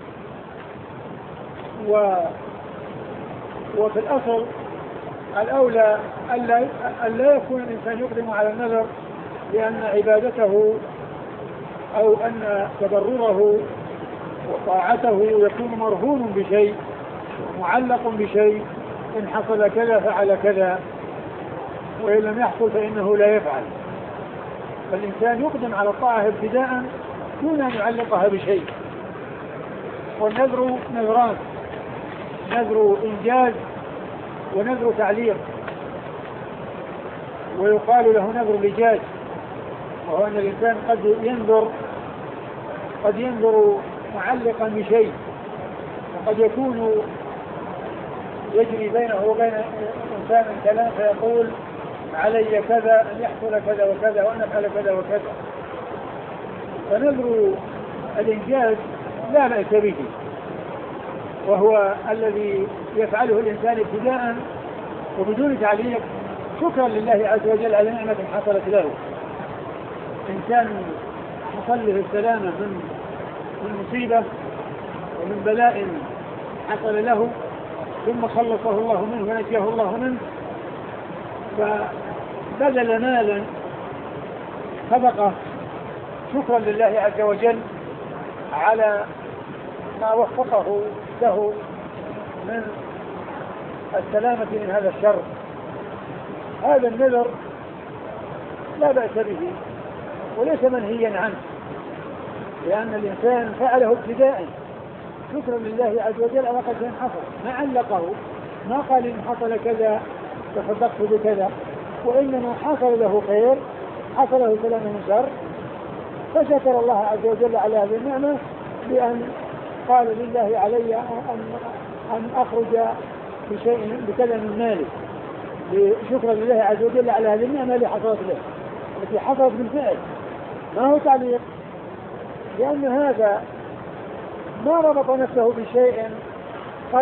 S2: و وفي الأصل الأولى ألا يكون الإنسان يقدم على النذر، لأن عبادته أو أن تبرره وطاعته يكون مرهون بشيء معلق بشيء، إن حصل كذا فعل كذا، وإن لم يحصل فإنه لا يفعل. فالإنسان يقدم على الطاعة ابتداء دون أن يعلقها بشيء. والنذر نذران: نذر إنجاز ونذر تعليق، ويقال له نذر لجاج، وهو أن الإنسان قد ينذر قد ينذر معلقا بشيء، وقد يكون يجري بينه وبين إنسان كلام فيقول علي كذا أن يحصل كذا وكذا وأن أفعل كذا وكذا. فنذر الإنجاز لا بأس به، وهو الذي يفعله الإنسان ابتداء وبدون تعليق شكرا لله عز وجل على نعمة حصلت له. إنسان حصل له السلامة من من مصيبة ومن بلاء حصل له، ثم خلصه الله منه ونجاه الله منه، فبذل مالا سبقه شكرا لله عز وجل على ما وفقه له من السلامة من هذا الشر. هذا النذر لا بأس به وليس منهيا عنه، لأن الإنسان فعله ابتداء شكرا لله عز وجل على قدر حصل، ما علقه، ما قال إن حصل كذا تصدقت بكذا، وإنما حصل له خير، حصل له سلام من شر، فشكر الله عز وجل على هذه النعمة بأن قال لله علي أن, أن أخرج بشيء بكذا من مالي، شكرا لله عز وجل على هذه النعمة اللي حصلت له، التي حصلت بالفعل، ما هو تعليق، لأن هذا ما ربط نفسه بشيء قد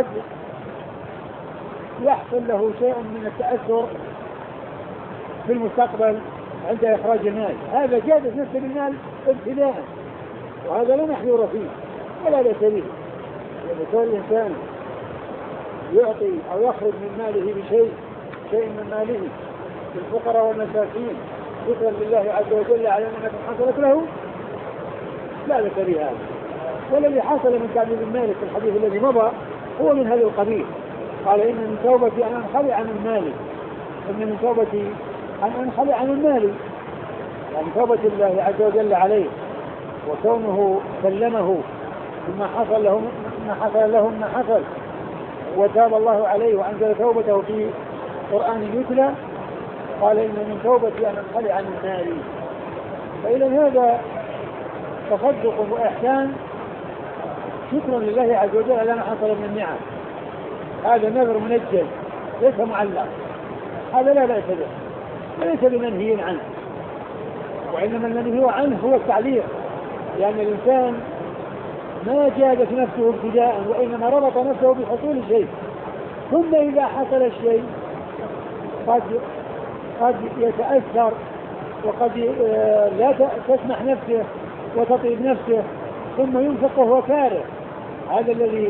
S2: يحصل له شيء من التأثر في المستقبل عند إخراج المال. هذا جادت نفسه بالمال ابتداء، وهذا لا محذور فيه ولا لا سبيل. إذا كان الإنسان يعطي أو يخرج من ماله بشيء شيء من ماله للفقراء والمساكين شكرا لله عز وجل على نعمة حصلت له، لا بأس بهذا. والذي حصل من تعليل المال في الحديث الذي مضى هو من هذا القبيل. قال إن من توبتي أن أنخلع عن المال، إن من توبتي أن أنخلع عن المال، يعني توبة الله عز وجل عليه وكونه سلمه مما حصل له ما حصل له ما حصل، وتاب الله عليه وأنزل توبته في قرآن يتلى. قال إن من توبتي أن أنخلع عن المال. فإذا هذا تصدق وإحسان شكرا لله عز وجل على ما حصل من النعم. هذا نذر منجز ليس معلق، هذا لا بأس به وليس بمنهي عنه، وإنما المنهي عنه هو التعليق، لأن يعني الإنسان ما جادت نفسه ابتداء وإنما ربط نفسه بحصول شيء، ثم إذا حصل الشيء قد قد يتأثر وقد لا تسمح نفسه وتطيب نفسه ثم ينفق وهو كاره. هذا الذي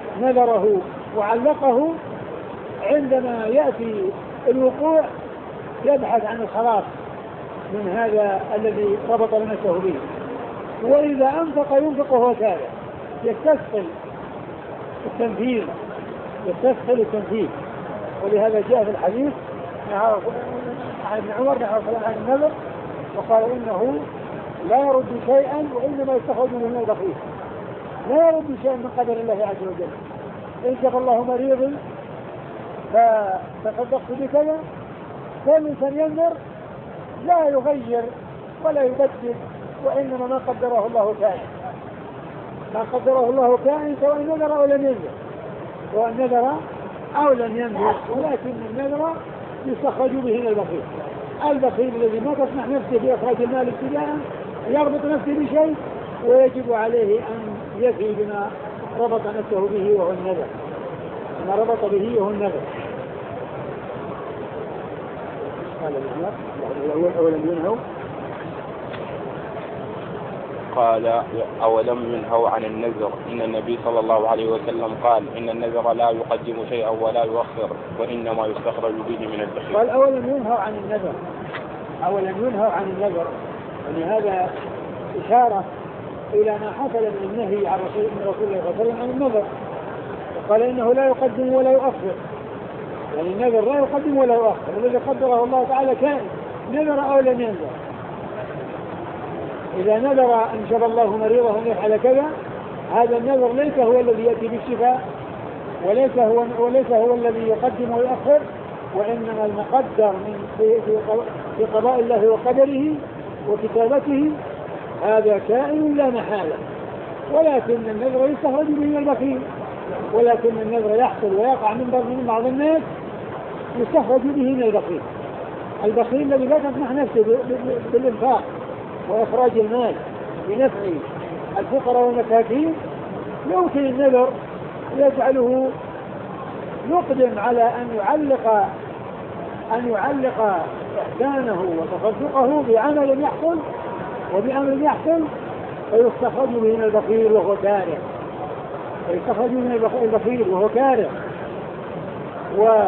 S2: نذره وعلقه عندما يأتي الوقوع يبحث عن الخلاص من هذا الذي ربط نفسه به. وإذا أنفق ينفق وهو كاره، يستثقل التنفيذ يستثقل التنفيذ. ولهذا جاء في الحديث عن ابن عمر عن النذر وقال إنه لا يرد شيئا وإنما يستخرج من البخيل، لا يرد شيئا من قدر الله عز وجل. إن شاء الله مريض فتصدقت بكذا، فالإنسان ينذر لا يغير ولا يبدل، وإنما ما قدره الله كائن، ما قدره الله كائن سواء نذر أو لم ينذر، سواء نذر أو لم ينذر، ولكن النذر يستخرج به من البخيل. البخيل الذي ما تسمح نفسه بإخراج المال ابتداء يربط نفسه بشيء ويجب عليه أن يفي بما ربط نفسه به وهو النذر، ما ربط به وهو النذر. أولم ينهوا
S1: قال أولم ينهوا عن النذر إن النبي صلى الله عليه وسلم قال إن النذر لا يقدم شيئا ولا يؤخر وإنما يستخرج به من البخيل.
S2: قال أولم ينهوا عن النذر، أولم ينهوا عن النذر، يعني هذا إشارة إلى ما حصل من النهي عن رسول الله صلى الله عليه وسلم عن النذر، وقال إنه لا يقدم ولا يؤخر، يعني النذر لا يقدم ولا يؤخر، الذي قدره الله تعالى كان نذر أو لم ينذر. إذا نذر أن شفى الله مريضه أن يفعل كذا، هذا النذر ليس هو الذي يأتي بالشفاء، وليس هو وليس هو الذي يقدم ويؤخر، وإنما المقدر من في قضاء الله وقدره وكتابته هذا كائن لا محالة. ولكن النذر يستخرج من البخيل، ولكن النذر يحصل ويقع من بعض الناس يستخرج به من البخيل. البخيل الذي لا تسمح نفسه بالإنفاق وإخراج المال بنفع الفقراء والمساكين، يمكن النذر يجعله يقدم على أن يعلق أن يعلق إحسانه وتصدقه بعمل يحصل وبأمر يحصل، فيستخرج به من البخيل وهو كاره، فيستخرج من البخيل وهو كاره. و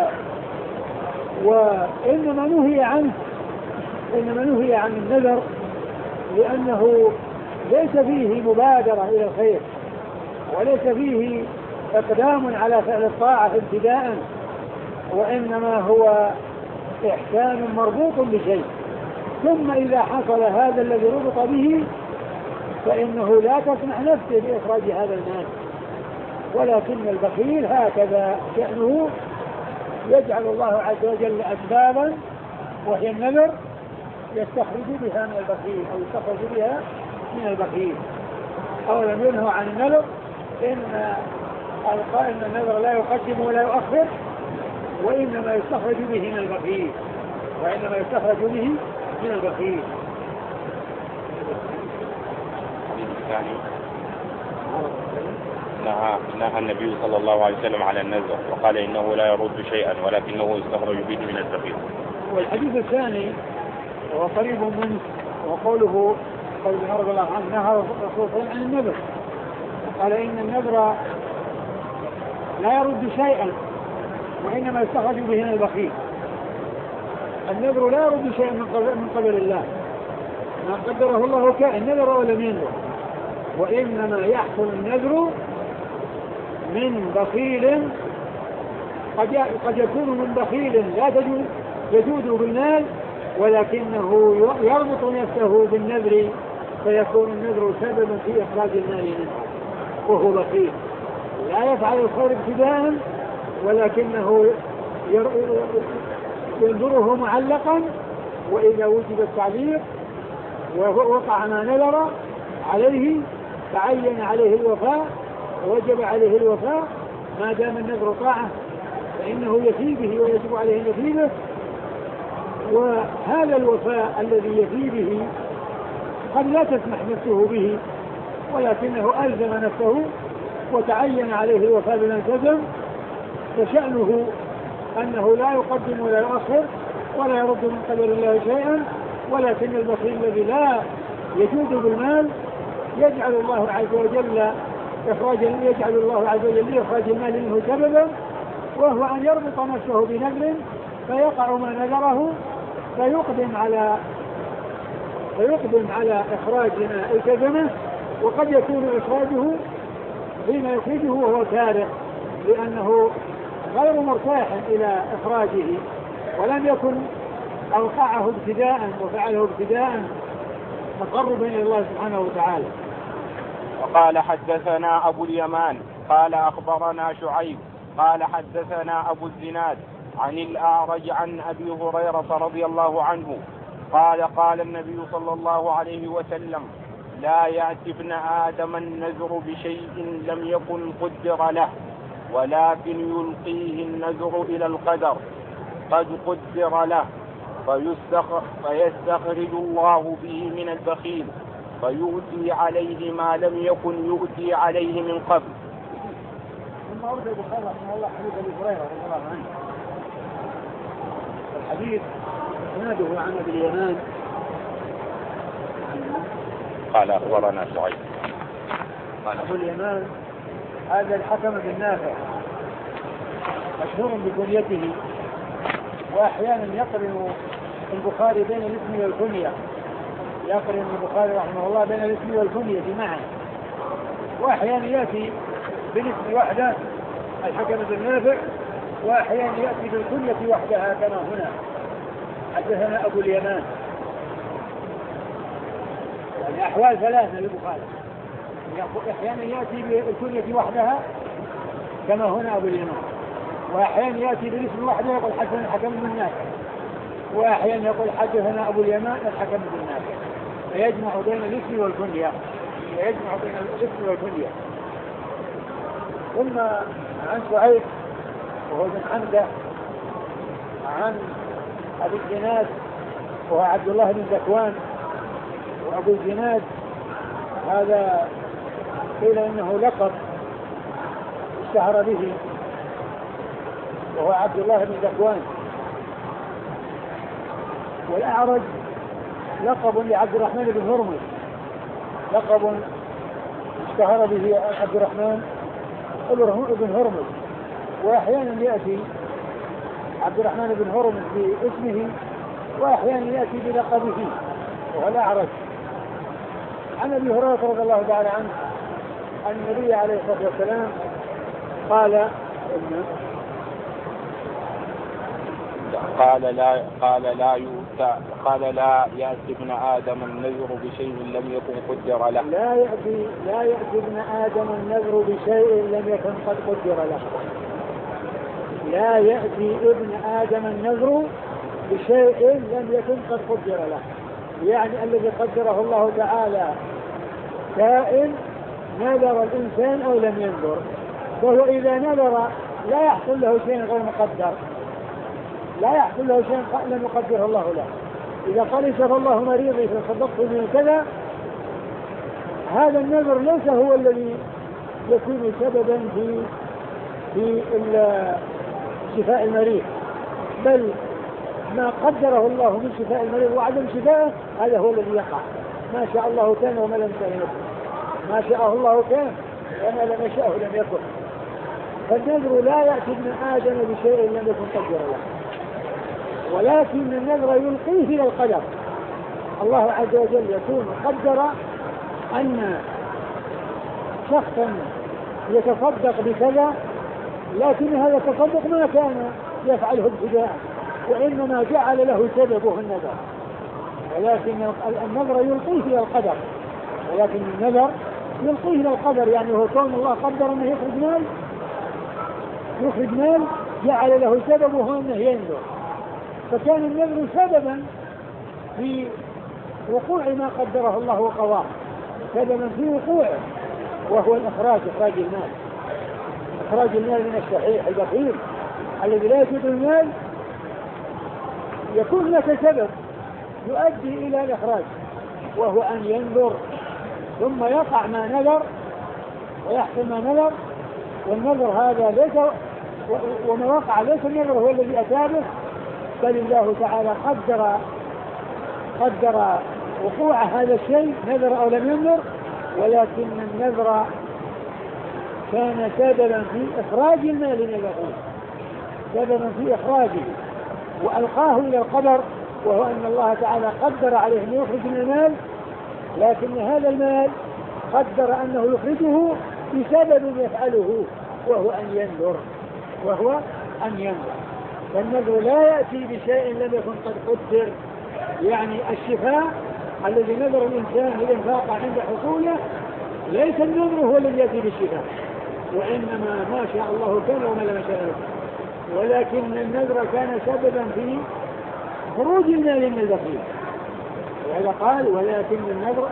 S2: وإنما نهي عنه إنما نهي عن النذر لأنه ليس فيه مبادرة إلى الخير، وليس فيه إقدام على فعل الطاعة ابتداء، وإنما هو إحسان مربوط بشيء، ثم إذا حصل هذا الذي ربط به فإنه لا تسمح نفسه بإخراج هذا المال. ولكن البخيل هكذا شأنه، يجعل الله عز وجل أسبابا وهي النذر يستخرج بها من البخيل أو يستخرج بها من البخيل. أولا ينهوا عن النذر إن القائل أن النذر لا يقدم ولا يؤخر، وإنما يستخرج به من البخيل وإنما يستخرج به من البخيل.
S1: نهى نهى النبي صلى الله عليه وسلم على النذر وقال إنه لا يرد شيئا ولكنه يستخرج به من البخيل.
S2: والحديث الثاني وهو قريب منه وقوله قول ابن عمر رضي الله عنه نهى الرسول صلى الله عليه وسلم عن النذر، قال إن النذر لا يرد شيئا وإنما يستخرج به من البخيل. النذر لا يرد شيئا من قبل الله، ما قدره الله كائن نذر ولم ينذر، وإنما يحصل النذر من بخيل قد قد يكون من بخيل لا يجود بالمال، ولكنه يربط نفسه بالنذر فيكون النذر سببا في إخراج المال منه، وهو بخيل لا يفعل الخير ابتداء ولكنه ينذره معلقا، وإذا وجد التعليق ووقع ما نذر عليه تعين عليه الوفاء ووجب عليه الوفاء، ما دام النذر طاعة فإنه يفي به ويجب عليه أن يفي به. وهذا الوفاء الذي يفي به قد لا تسمح نفسه به، ولكنه ألزم نفسه وتعين عليه الوفاء بما التزم، فشأنه أنه لا يقدم ولا يؤخر ولا يرد من قبل الله شيئا. ولكن البخيل الذي لا يجود بالمال يجعل الله عز وجل إخراج يجعل الله عز وجل لإخراج المال منه سببا، وهو أن يربط نفسه بنذر فيقع ما نذره فيقدم على فيقدم على إخراج ما التزمه، وقد يكون إخراجه حين يخرجه وهو فارغ لأنه غير مرتاح إلى إخراجه ولم يكن أوقعه ابتداء وفعله ابتداء تقربا إلى الله سبحانه وتعالى.
S1: وقال حدثنا أبو اليمان قال أخبرنا شعيب قال حدثنا أبو الزناد عن الأعرج عن أبي هريرة رضي الله عنه قال قال النبي صلى الله عليه وسلم لا يأتي ابن آدم النذر بشيء لم يكن قدر له ولكن يلقيه النذر إلى القدر قد قدر له فيستخرج الله به من البخيل فيؤتي عليه ما لم يكن يؤتي عليه من قبل.
S2: ثم أورد البخاري رحمه الله حديث أبي هريرة رضي الله عنه. الحديث سنده عن أبي اليمان
S1: قال أخبرنا شعيب
S2: قال أبو اليمان هذا الحكم بن نافع مشهور بكنيته، وأحيانا يقرن البخاري بين الاسم والكنية، يقرن البخاري رحمه الله بين الاسم والكنية معا، وأحيانا يأتي بالاسم وحده الحكم بن نافع، وأحيانا يأتي بالكنية وحدها كما هنا حدثنا أبو اليمان. يعني أحوال ثلاثة للبخاري، أحيانا يأتي بالكنية وحدها كما هنا أبو اليمان، وأحيانا يأتي بالاسم وحده يقول حدثنا الحكم بن نافع، وأحيانا يقول حدثنا أبو اليمان الحكم بن نافع، فيجمع بين الاسم والكنية فيجمع بين الاسم والكنية. ثم عن شعيب وهو بن حمزة عن أبي الزناد وهو عبد الله بن ذكوان، وأبو الزناد هذا قيل إنه لقب اشتهر به وهو عبد الله بن ذكوان، والأعرج لقب لعبد الرحمن بن هرمز، لقب اشتهر به عبد الرحمن بن هرمز، وأحيانا يأتي عبد الرحمن بن هرمز باسمه وأحيانا يأتي بلقبه وهو الأعرج. عن أبي هريرة رضي الله تعالى عنه أن النبي عليه الصلاة والسلام قال إن
S1: قال لا قال لا يؤتى قال لا يأتي ابن آدم النذر بشيء لم يكن قدر له
S2: لا يأتي لا يأتي ابن آدم النذر بشيء لم يكن قد قدر له لا يأتي ابن آدم النذر بشيء لم يكن قد قدر له، يعني الذي قدره الله تعالى كائن نذر الإنسان أو لم ينذر، وهو إذا نذر لا يحصل له شيء غير مقدر، لا يحصل له شيء لم يقدره الله له. إذا قال يشفى الله مريضي فصدقت من كذا، هذا النذر ليس هو الذي يكون سببا في في شفاء المريض، بل ما قدره الله من شفاء المريض وعدم شفاءه هذا هو الذي يقع. ما شاء الله كان وما لم يكن، ما شاء الله كان وما لم يشاءه لم يكن. فالنذر لا يأتي ابن آدم بشيء لم يكن قدر له، ولكن النذر يلقيه إلى القدر. الله عز وجل يكون قدر أن شخصا يتصدق بكذا، لكن هذا التصدق ما كان يفعله ابتداء، وإنما جعل له سببه النذر، ولكن النذر يلقيه إلى القدر، ولكن النذر يلقيه إلى القدر، يعني هو كون الله قدر أنه يخرج مال يخرج مال جعل له سببه أنه ينذر، فكان النذر سببا في وقوع ما قدره الله وقضاه، سببا في وقوعه، وهو الإخراج إخراج المال إخراج المال من الصحيح البخيل الذي لا يجد المال، يكون لك سبب يؤدي إلى الإخراج، وهو أن ينذر ثم يقع ما نذر ويحصل ما نذر، والنذر هذا ليس وما وقع ليس النذر هو الذي أتى به، بل الله تعالى قدر قدر وقوع هذا الشيء نذر أو لم ينذر، ولكن النذر كان سببا في إخراج المال من البخيل، سببا في إخراجه وألقاه إلى القدر، وهو أن الله تعالى قدر عليه أن يخرج من المال، لكن هذا المال قدر أنه يخرجه بسبب يفعله وهو أن ينذر، وهو أن ينذر. فالنذر لا يأتي بشيء لم يكن قد قدر، يعني الشفاء الذي نذر الإنسان الإنفاق عند حصوله ليس النذر هو الذي يأتي بالشفاء، وإنما ما شاء الله كان وما لم يشاء له، ولكن النذر كان سببا في خروج المال من البخيل. وهذا قال ولكن النذر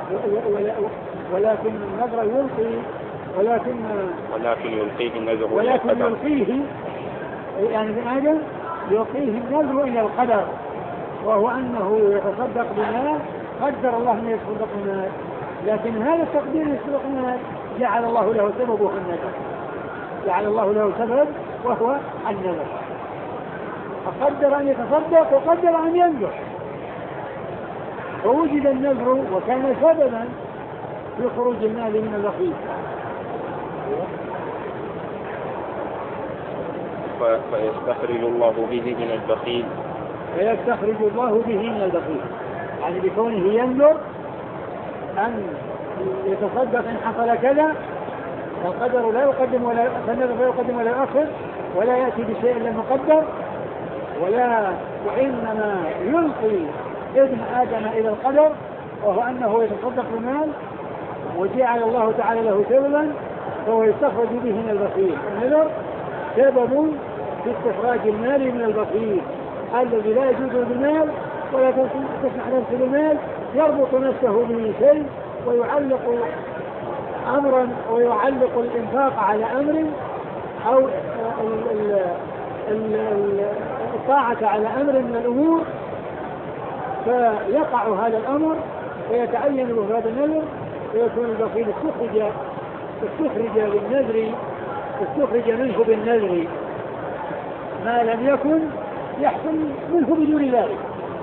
S2: ولكن النذر يلقي ولكن
S1: ولكن يلقيه النذر
S2: ولكن يلقيه يعني في هذا يلقيه النذر إلى القدر، وهو أنه يتصدق بمال قدر الله أن يتصدق بمال، لكن هذا التقدير يتصدق بمال جعل الله له سبب وهو النذر، جعل الله له سبب وهو النذر، فقدر أن يتصدق وقدر أن ينذر، فوجد النذر وكان سببا في خروج المال من البخيل.
S1: فيستخرج الله به من البخيل
S2: فيستخرج الله به من البخيل، يعني بكونه ينذر أن يتصدق إن حصل كذا، القدر لا يقدم ولا فالنذر لا يقدم ولا يؤخر، ولا يأتي بشيء لم يقدر، ولا وإنما يلقي ابن آدم إلى القدر، وهو أنه يتصدق بالمال وجعل الله تعالى له سببا فهو يستخرج به من البخيل. النذر سبب في استخراج المال من البخيل الذي لا يجوز بالمال ولا تسمح نفسه بالمال، يربط نفسه به شيء ويعلق أمرا ويعلق الإنفاق على أمر أو الطاعة على أمر من الأمور، فيقع هذا الأمر ويتعين له هذا النذر، ويكون البخيل استخرج استخرج بالنذر استخرج منه بالنذر ما لم يكن يحصل منه بدون ذلك.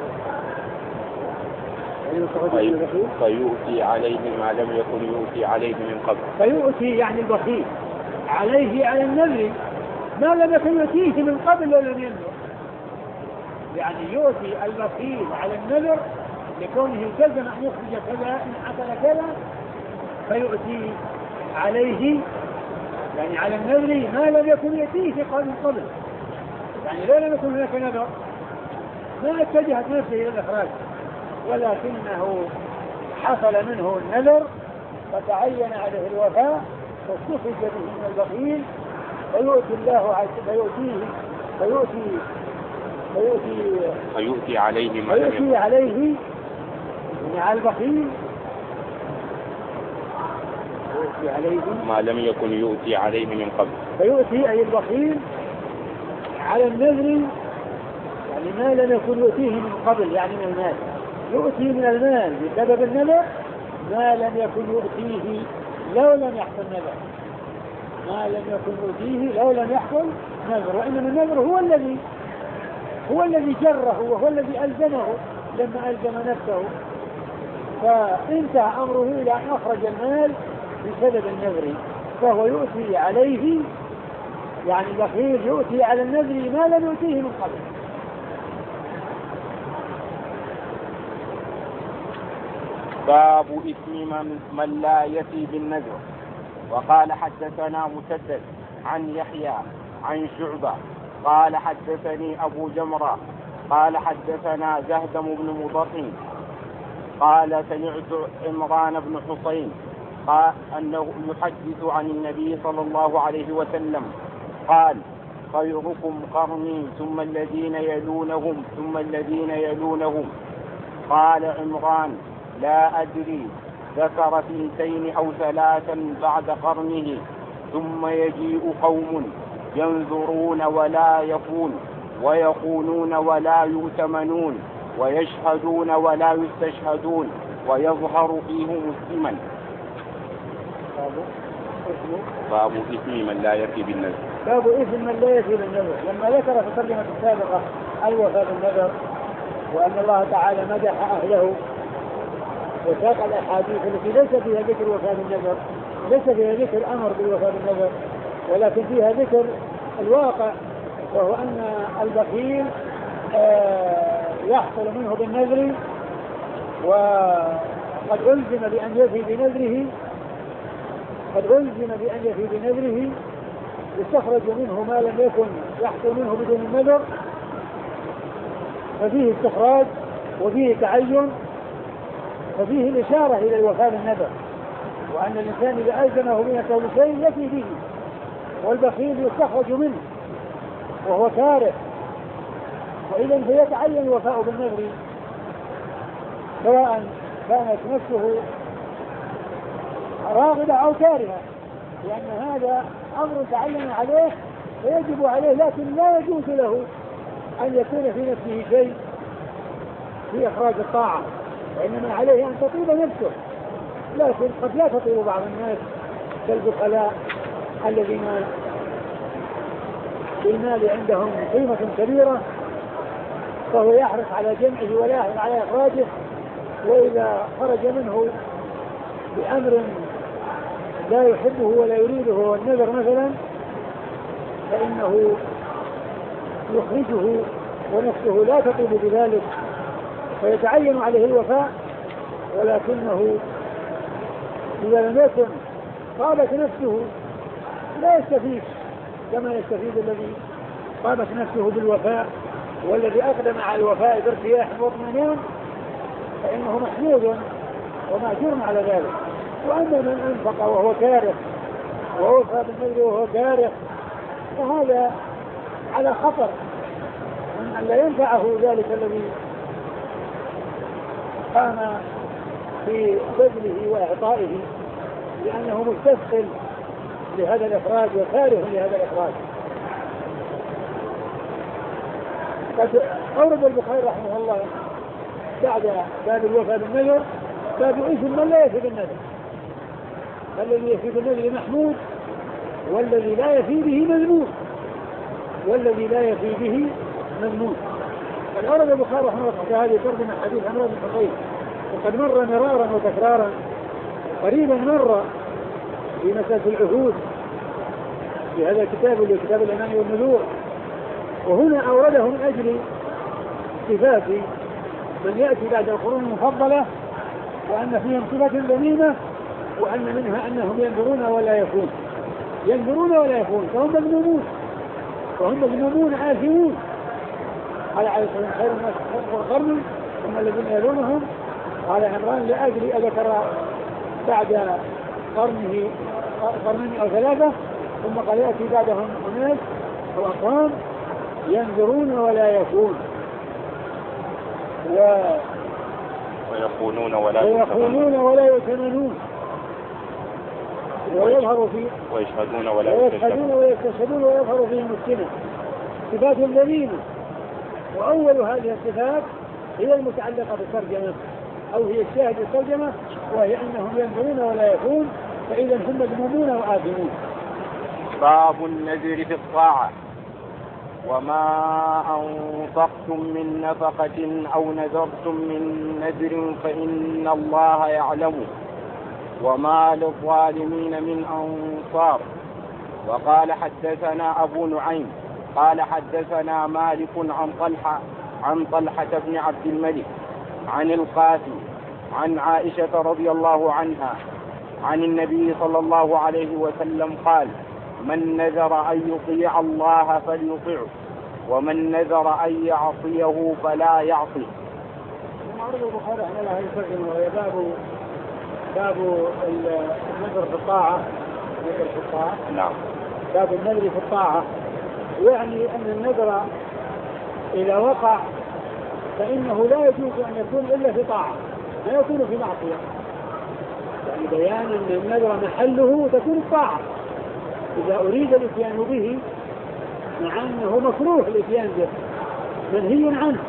S1: فيؤتي عليه ما لم يكن يؤتي عليه من قبل.
S2: فيؤتي يعني البخيل عليه على النذر ما لم يكن يؤتيه من قبل ولم ينذر، يعني يؤتي البخيل على النذر لكونه التزم أن يخرج كذا إن حصل كذا، فيؤتي عليه يعني على النذر ما لم يكن يأتيه في قبل قبل، يعني لو لم يكن هناك نذر ما اتجهت نفسه إلى الإخراج، ولكنه حصل منه النذر فتعين عليه الوفاء فاستخرج به من البخيل، فيؤتي الله فيؤتيه فيؤتي فيؤتي
S1: فيؤتي عليه ما
S2: لم يكن عليه على البخيل يؤتي عليه
S1: ما لم يكن يؤتي عليه من قبل.
S2: فيؤتي أي البخيل على النذر يعني ما لم يكن يؤتيه من قبل، يعني من المال يؤتي من المال بسبب النذر ما لم يكن يؤتيه لو لم يحصل نذر، ما لم يكن يؤتيه لو لم يحصل نذر، وإنما النذر هو الذي هو الذي جره وهو الذي ألزمه لما ألزم نفسه، فانتهى أمره إلى أن أخرج المال بسبب النذر، فهو يؤتي عليه يعني البخيل يؤتي على النذر ما لم يؤتيه من قبل.
S1: باب إثم من, من لا يفي بالنذر. وقال حدثنا مسدد عن يحيى عن شعبة قال حدثني أبو جمرة قال حدثنا زهدم بن مضر قال سمعت عمران بن حسين قال أنه يحدث عن النبي صلى الله عليه وسلم قال خيركم قرني ثم الذين يلونهم ثم الذين يلونهم. قال عمران لا أدري ذكر اثنتين أو ثلاثا بعد قرنه، ثم يجيء قوم ينذرون ولا يفون ويخونون ولا يؤتمنون ويشهدون ولا يستشهدون ويظهر فيهم السمن. باب إثم من لا يفي بالنذر.
S2: باب إثم من لا يفي بالنذر. لما ذكر في الترجمة السابقة الوفاء بالنذر وأن الله تعالى مدح أهله وساق الأحاديث التي ليس فيها ذكر وفاء بالنذر، ليس فيها ذكر الأمر بالوفاء بالنذر، ولكن فيها ذكر الواقع، وهو أن البخيل يحصل منه بالنذر، وقد ألزم بأن يفي بنذره قد ألزم بأن يفي بنذره يستخرج منه ما لم يكن يحصل منه بدون النذر، ففيه استخراج وفيه تعين، ففيه الإشارة إلى الوفاء بالنذر، وأن الإنسان إذا ألزمه بنفسه بشيء يفي به، والبخيل يستخرج منه وهو كاره، وإذا فيتعين الوفاء بالنذر سواء كانت نفسه راغبة أو كارهة، لأن هذا أمر تعين عليه فيجب عليه، لكن لا يجوز له أن يكون في نفسه شيء في إخراج الطاعة، وإنما عليه أن تطيب نفسه، لكن قد لا تطيب بعض الناس كالبخلاء الذين المال عندهم قيمة كبيرة، فهو يحرص على جمعه ولا يحرص على إخراجه، وإذا خرج منه بأمر لا يحبه ولا يريده والنذر مثلا فإنه يخرجه ونفسه لا تطيب بذلك، فيتعين عليه الوفاء، ولكنه إذا لم يكن طابت نفسه لا يستفيد كما يستفيد الذي طابت نفسه بالوفاء والذي أقدم على الوفاء بارتياح واطمئنان، فإنه محمود ومأجور على ذلك. وأما من أنفق وهو كاره ووفى بالنذر وهو كاره فهذا على خطر من أن لا ينفعه ذلك الذي قام في بذله وإعطائه، لأنه مستثقل لهذا الإخراج وكاره لهذا الإخراج. قد أورد البخاري رحمه الله بعد باب الوفاء بالنذر باب إثم من لا يفي بالنذر، الذي يفي بالنذر محمود والذي لا يفي به مذموم، والذي لا يفي به مذموم. قد أورد البخاري رحمه الله في هذه ترجمة حديث عمرو بن حصين، وقد مر مرارا وتكرارا، قريبا مر في مسألة العهود في هذا الكتاب اللي كتاب الإيمان والنذور، وهنا أورده من أجل صفات من يأتي بعد القرون المفضلة، وأن فيهم صفة ذميمة، وأن منها أنهم ينذرون ولا يفون ينذرون ولا يفون فهم مذمومون، وهم مذمومون آثمون. قال عليه الصلاة والسلام خير الناس قرني ثم الذين يلونهم. قال عمران لأجل أذكر بعد قرنه قرنين أو ثلاثة، ثم قال يأتي بعدهم أناس أو أقوام ينذرون ولا يفون و...
S1: ويخونون ولا
S2: ويخونون ولا يؤتمنون ويظهر فيه
S1: ويشهدون ولا
S2: ويشهدون ويستشهدون ويظهر فيهم السنة. صفات ذميمة، وأول هذه الصفات هي المتعلقة بالترجمة أو هي الشاهد بالترجمة، وهي أنهم ينذرون ولا يفون، فإذا هم مذمومون وآثمون.
S1: باب النذر في الطاعة. وما أنفقتم من نفقة أو نذرتم من نذر فإن الله يعلمه وما للظالمين من أنصار. وقال حدثنا أبو نعيم قال حدثنا مالك عن طلحة عن طلحة بن عبد الملك عن القاسم عن عائشة رضي الله عنها عن النبي صلى الله عليه وسلم قال: من نذر أن يطيع الله فليطيعه، ومن نذر أن يعصيه فلا يعصيه.
S2: معرض البخاري على هذه الترجمة وهي باب باب النذر في الطاعة. النذر في الطاعة
S1: نعم.
S2: باب النذر في الطاعة، يعني أن النذر إذا وقع فإنه لا يجوز أن يكون إلا في طاعة، لا يكون في معصية. يعني بيان أن النذر محله تكون الطاعة إذا أريد الاتيان به، مع أنه مكروه الاتيان به منهي عنه،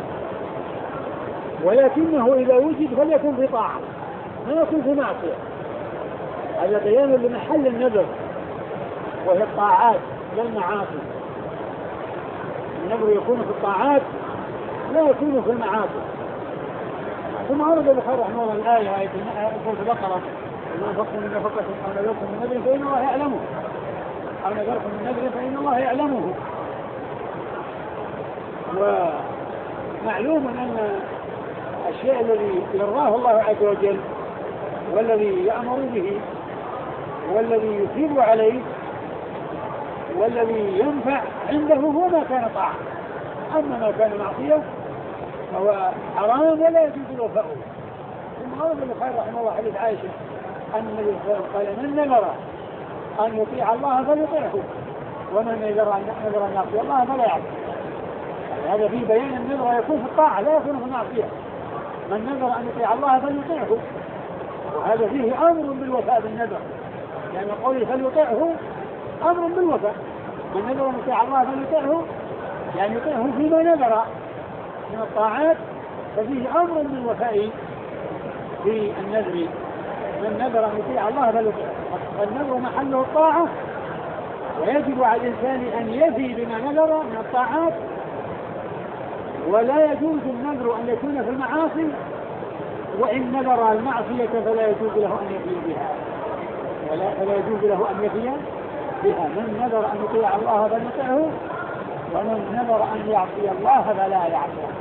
S2: ولكنه إذا وجد فليكن في طاعة ما يكون في معصية. هذا بيان لمحل النذر وهي الطاعات لا المعاصي. النذر يكون في الطاعات لا يكون في المعاصي. ثم ورد البخاري رحمه الله الآية آية سورة البقرة وما أنفقتم من نفقة أو نذرتم من نذر فإن الله يعلمه أو نذرتم من نذر فإن الله يعلمه. ومعلوم أن الشيء الذي يرضاه الله عز وجل والذي يأمر به والذي يثيب عليه والذي ينفع عنده هو ما كان طاعة، أما ما كان معصية فهو حرام ولا يجوز الوفاء. ثم ورد البخاري رحمه الله حديث عائشة أن النبي صلى الله عليه وسلم قال من نذر أن يطيع الله فليطيعه ومن نذر أن يعصي الله فلا يعصي. هذا فيه بيان النذر يكون في الطاعة لا يكون في المعصية. من نذر أن يطيع الله فليطيعه، وهذا فيه أمر بالوفاء بالنذر، لأن يعني قوله فليطيعه أمر بالوفاء. من نذر أن يطيع الله فليطيعه يعني يطيعه فيما نذر من الطاعات، ففيه أمر بالوفاء في النذر. من نذر أن يطيع الله فليطيعه، فالنذر محله الطاعة، ويجب على الإنسان أن يفي بما نذر من الطاعات، ولا يجوز النذر أن يكون في المعاصي، وإن نذر المعصية فلا يجوز له أن يفي بها ولا فلا يجوز له أن يفي بها. من نذر أن يطيع الله فليطيعه ومن نذر أن يعصي الله فلا يعصيه.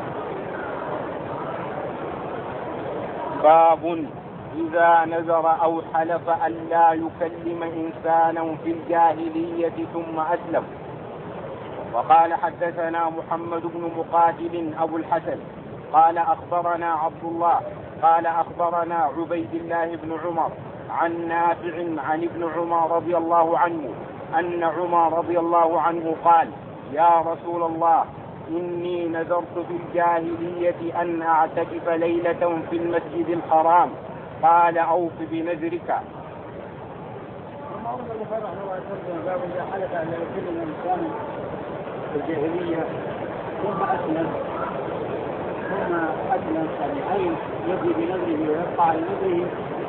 S1: باب إذا نذر أو حلف أن لا يكلم إنسانا في الجاهلية ثم أسلم. وقال حدثنا محمد بن مقاتل أبو الحسن قال أخبرنا عبد الله قال أخبرنا عبيد الله بن عمر عن نافع عن ابن عمر رضي الله عنه أن عمر رضي الله عنه قال يا رسول الله إني نذرت في الجاهلية أن أعتكف ليلة في المسجد الحرام قال أوف بنذرك.
S2: باب إذا حلف أن لا يكلم الإنسان في الجاهلية ثم أسلم ثم أسلم يعني يجي بنذره ويقع لنذره،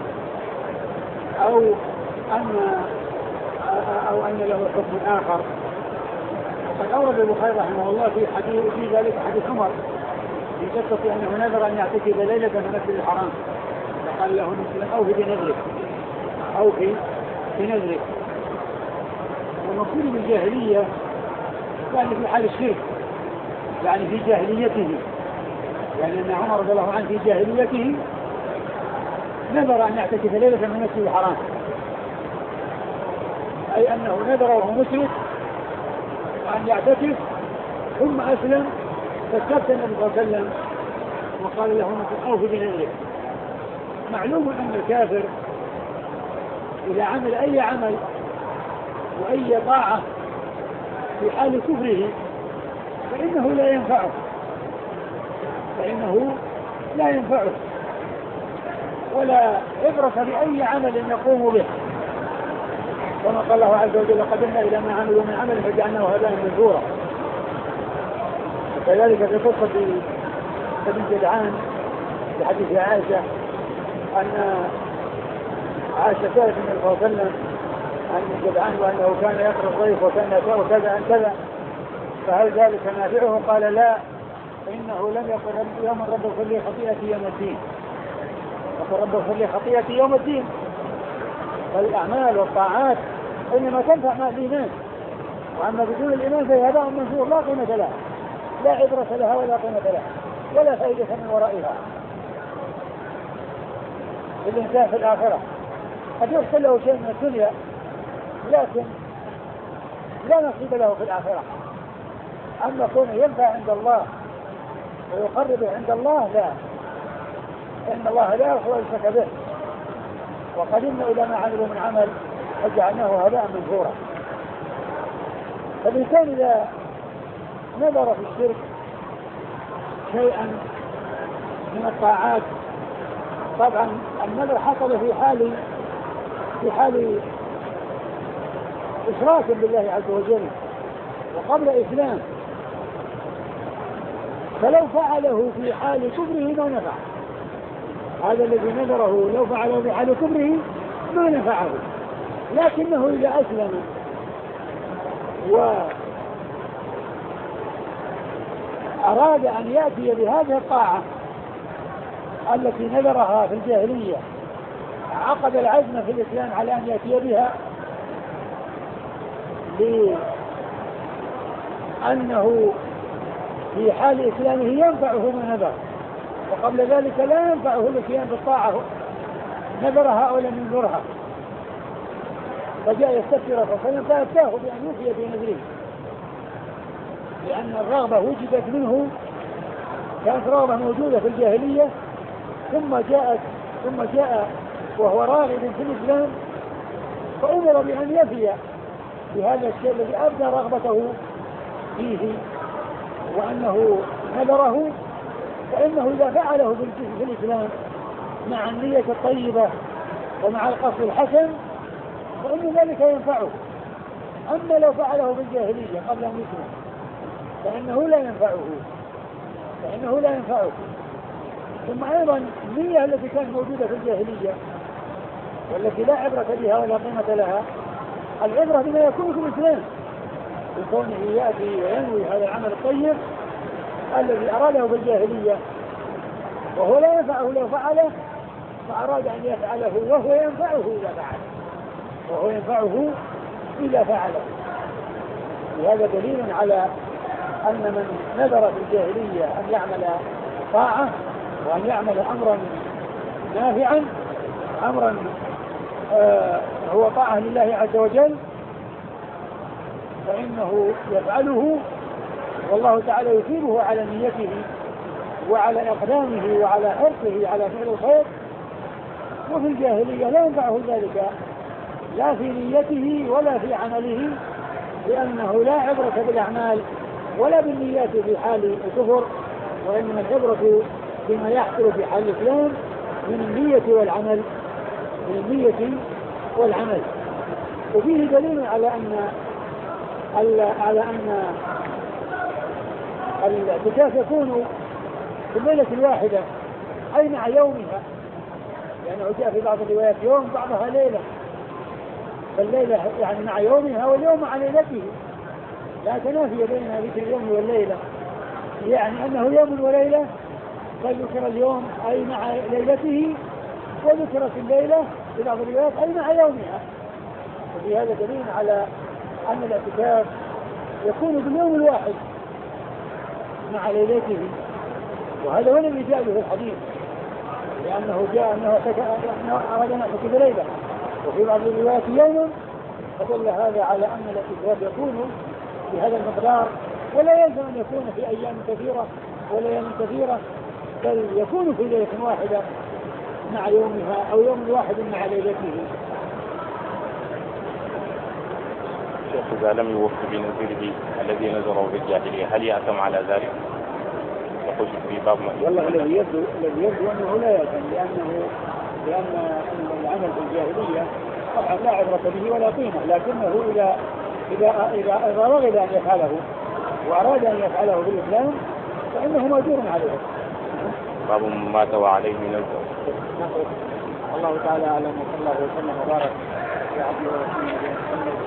S2: أو أن أو أن له حكم آخر. قد أورد البخاري رحمه الله في حديث في ذلك حديث عمر في قصة أنه نذر أن يعتكف ليلة في المسجد الحرام، فقال له مسلم أوفي بنذرك أوفي بنذرك. والمقصود بالجاهلية يعني في حال الشرك، يعني في جاهليته، يعني أن عمر رضي الله عنه في جاهليته نذر أن يعتكف ليلة في المسجد الحرام، أي أنه نذر وهو مشرك أن يعتكف ثم أسلم، فاستفتى النبي صلى الله عليه وسلم وقال له مسلم أوفي بنذرك. معلوم أن الكافر إذا عمل أي عمل وأي طاعة في حال كفره فإنه لا ينفعه فإنه لا ينفعه ولا عبرة بأي عمل يقوم به، كما قال الله عز وجل قدمنا إلى ما عملوا من عمل فجعلناه هباء منثورا. وكذلك في قصة ابن جدعان في حديث عائشة أن عائشة سألت النبي صلى الله عليه وسلم عن جدعان وأنه كان يقرأ الضيف وكان يقرأ كذا عن كذا، فهل ذلك نافعه؟ قال لا، فإنه لم يقل يوم رب اغفر لي خطيئتي يوم الدين، يقول رب اغفر لي خطيئتي يوم الدين. فالأعمال والطاعات إنما تنفع مع الإيمان، وأما بدون الإيمان فهي هباء منثور لا قيمة لها، لا عبرة لها ولا قيمة لها ولا فائدة من ورائها. الإنسان في الآخرة قد يحصل له شيء من الدنيا لكن لا نصيب له في الآخرة. أما كونه ينفع عند الله ويقربه عند الله لا، إن الله لا يغفر الشرك به، وقدمنا إلى ما عملوا من عمل فجعلناه هباء منثورا. فالإنسان إذا نظر في الشرك شيئا من الطاعات، طبعا النذر حصل في حال في حال إشراك بالله عز وجل وقبل إسلام، فلو فعله في حال كفره ما نفع. هذا الذي نذره لو فعله في حال كفره ما نفعه، لكنه إذا أسلم وأراد أن يأتي بهذه الطاعة التي نذرها في الجاهلية عقد العزم في الإسلام على أن يأتي بها لأنه في حال إسلامه ينفعه ما نذر، وقبل ذلك لا ينفعه الاتيان بالطاعة نذرها أو لم ينذرها، فجاء يستفتي رسول الله صلى الله عليه وسلم فأتاه بأن يوفي بنذره، لأن الرغبة وجدت منه، كانت رغبة موجودة في الجاهلية ثم جاءت ثم جاء وهو راغب في الإسلام فأمر بأن يفي بهذا الشيء الذي أبدى رغبته فيه وأنه نذره، فإنه إذا فعله في الإسلام مع النية الطيبة ومع القصد الحسن فإن ذلك ينفعه. أما لو فعله في الجاهلية قبل أن يسلم فإنه لا ينفعه فإنه لا ينفعه ثم أيضا النية التي كانت موجودة في الجاهلية والتي لا عبرة بها ولا قيمة لها، العبرة بما يكون في الإسلام بكونه يأتي وينوي هذا العمل الطيب الذي أراده في الجاهلية وهو لا ينفعه لو فعله، فأراد أن يفعله وهو ينفعه إذا فعله وهو ينفعه إذا فعله. وهذا دليل على أن من نذر في الجاهلية أن يعمل طاعة وأن يعمل أمرا نافعا أمرا آه هو طاعة لله عز وجل فإنه يفعله والله تعالى يثيبه على نيته وعلى إقدامه وعلى حرصه على فعل الخير. وفي الجاهلية لا ينفعه ذلك لا في نيته ولا في عمله، لأنه لا عبرة بالأعمال ولا بالنيات في حال الكفر، وإنما العبرة بما يحصل في حال الإسلام من النية والعمل من النية والعمل. وفيه دليل على أن على أن الاعتكاف يكون في الليلة الواحدة أي مع يومها، لأنه جاء في بعض الروايات يوم بعضها ليلة، فالليلة يعني مع يومها واليوم مع ليلته، لا تنافي بين ذكر اليوم والليلة، يعني أنه يوم وليلة فذكر اليوم أي مع ليلته وذكرت الليلة في بعض الروايات أي مع يومها. وفي هذا دليل على أن الاعتكاف يكون باليوم الواحد مع ليلته، وهذا هو الذي جاء في الحديث، لأنه جاء أنه أراد أن يعتكف ليلة وفي بعض الروايات يوما، فدل هذا على أن الاعتكاف يكون بهذا المقدار ولا يلزم أن يكون في أيام كثيرة ولا أيام كثيرة، بل يكون في ليلة واحدة مع يومها أو يوم واحد مع ليلته.
S1: شيخ إذا لم يوفي بنذره الذي نذره في الجاهلية هل يأثم على ذلك؟ يقول في باب ما
S2: والله الذي يبدو الذي يبدو أنه لا يأثم، لأنه لأن العمل في الجاهلية طبعا لا عبرة به ولا قيمة، لكنه إذا إذا إذا إذا رغب أن يفعله وأراد أن يفعله في الإسلام فإنه مأجور عليه.
S1: باب مات وعليه نذر.
S2: الله تعالى أعلم وصلى الله وسلم وبارك على عبده ورسوله محمد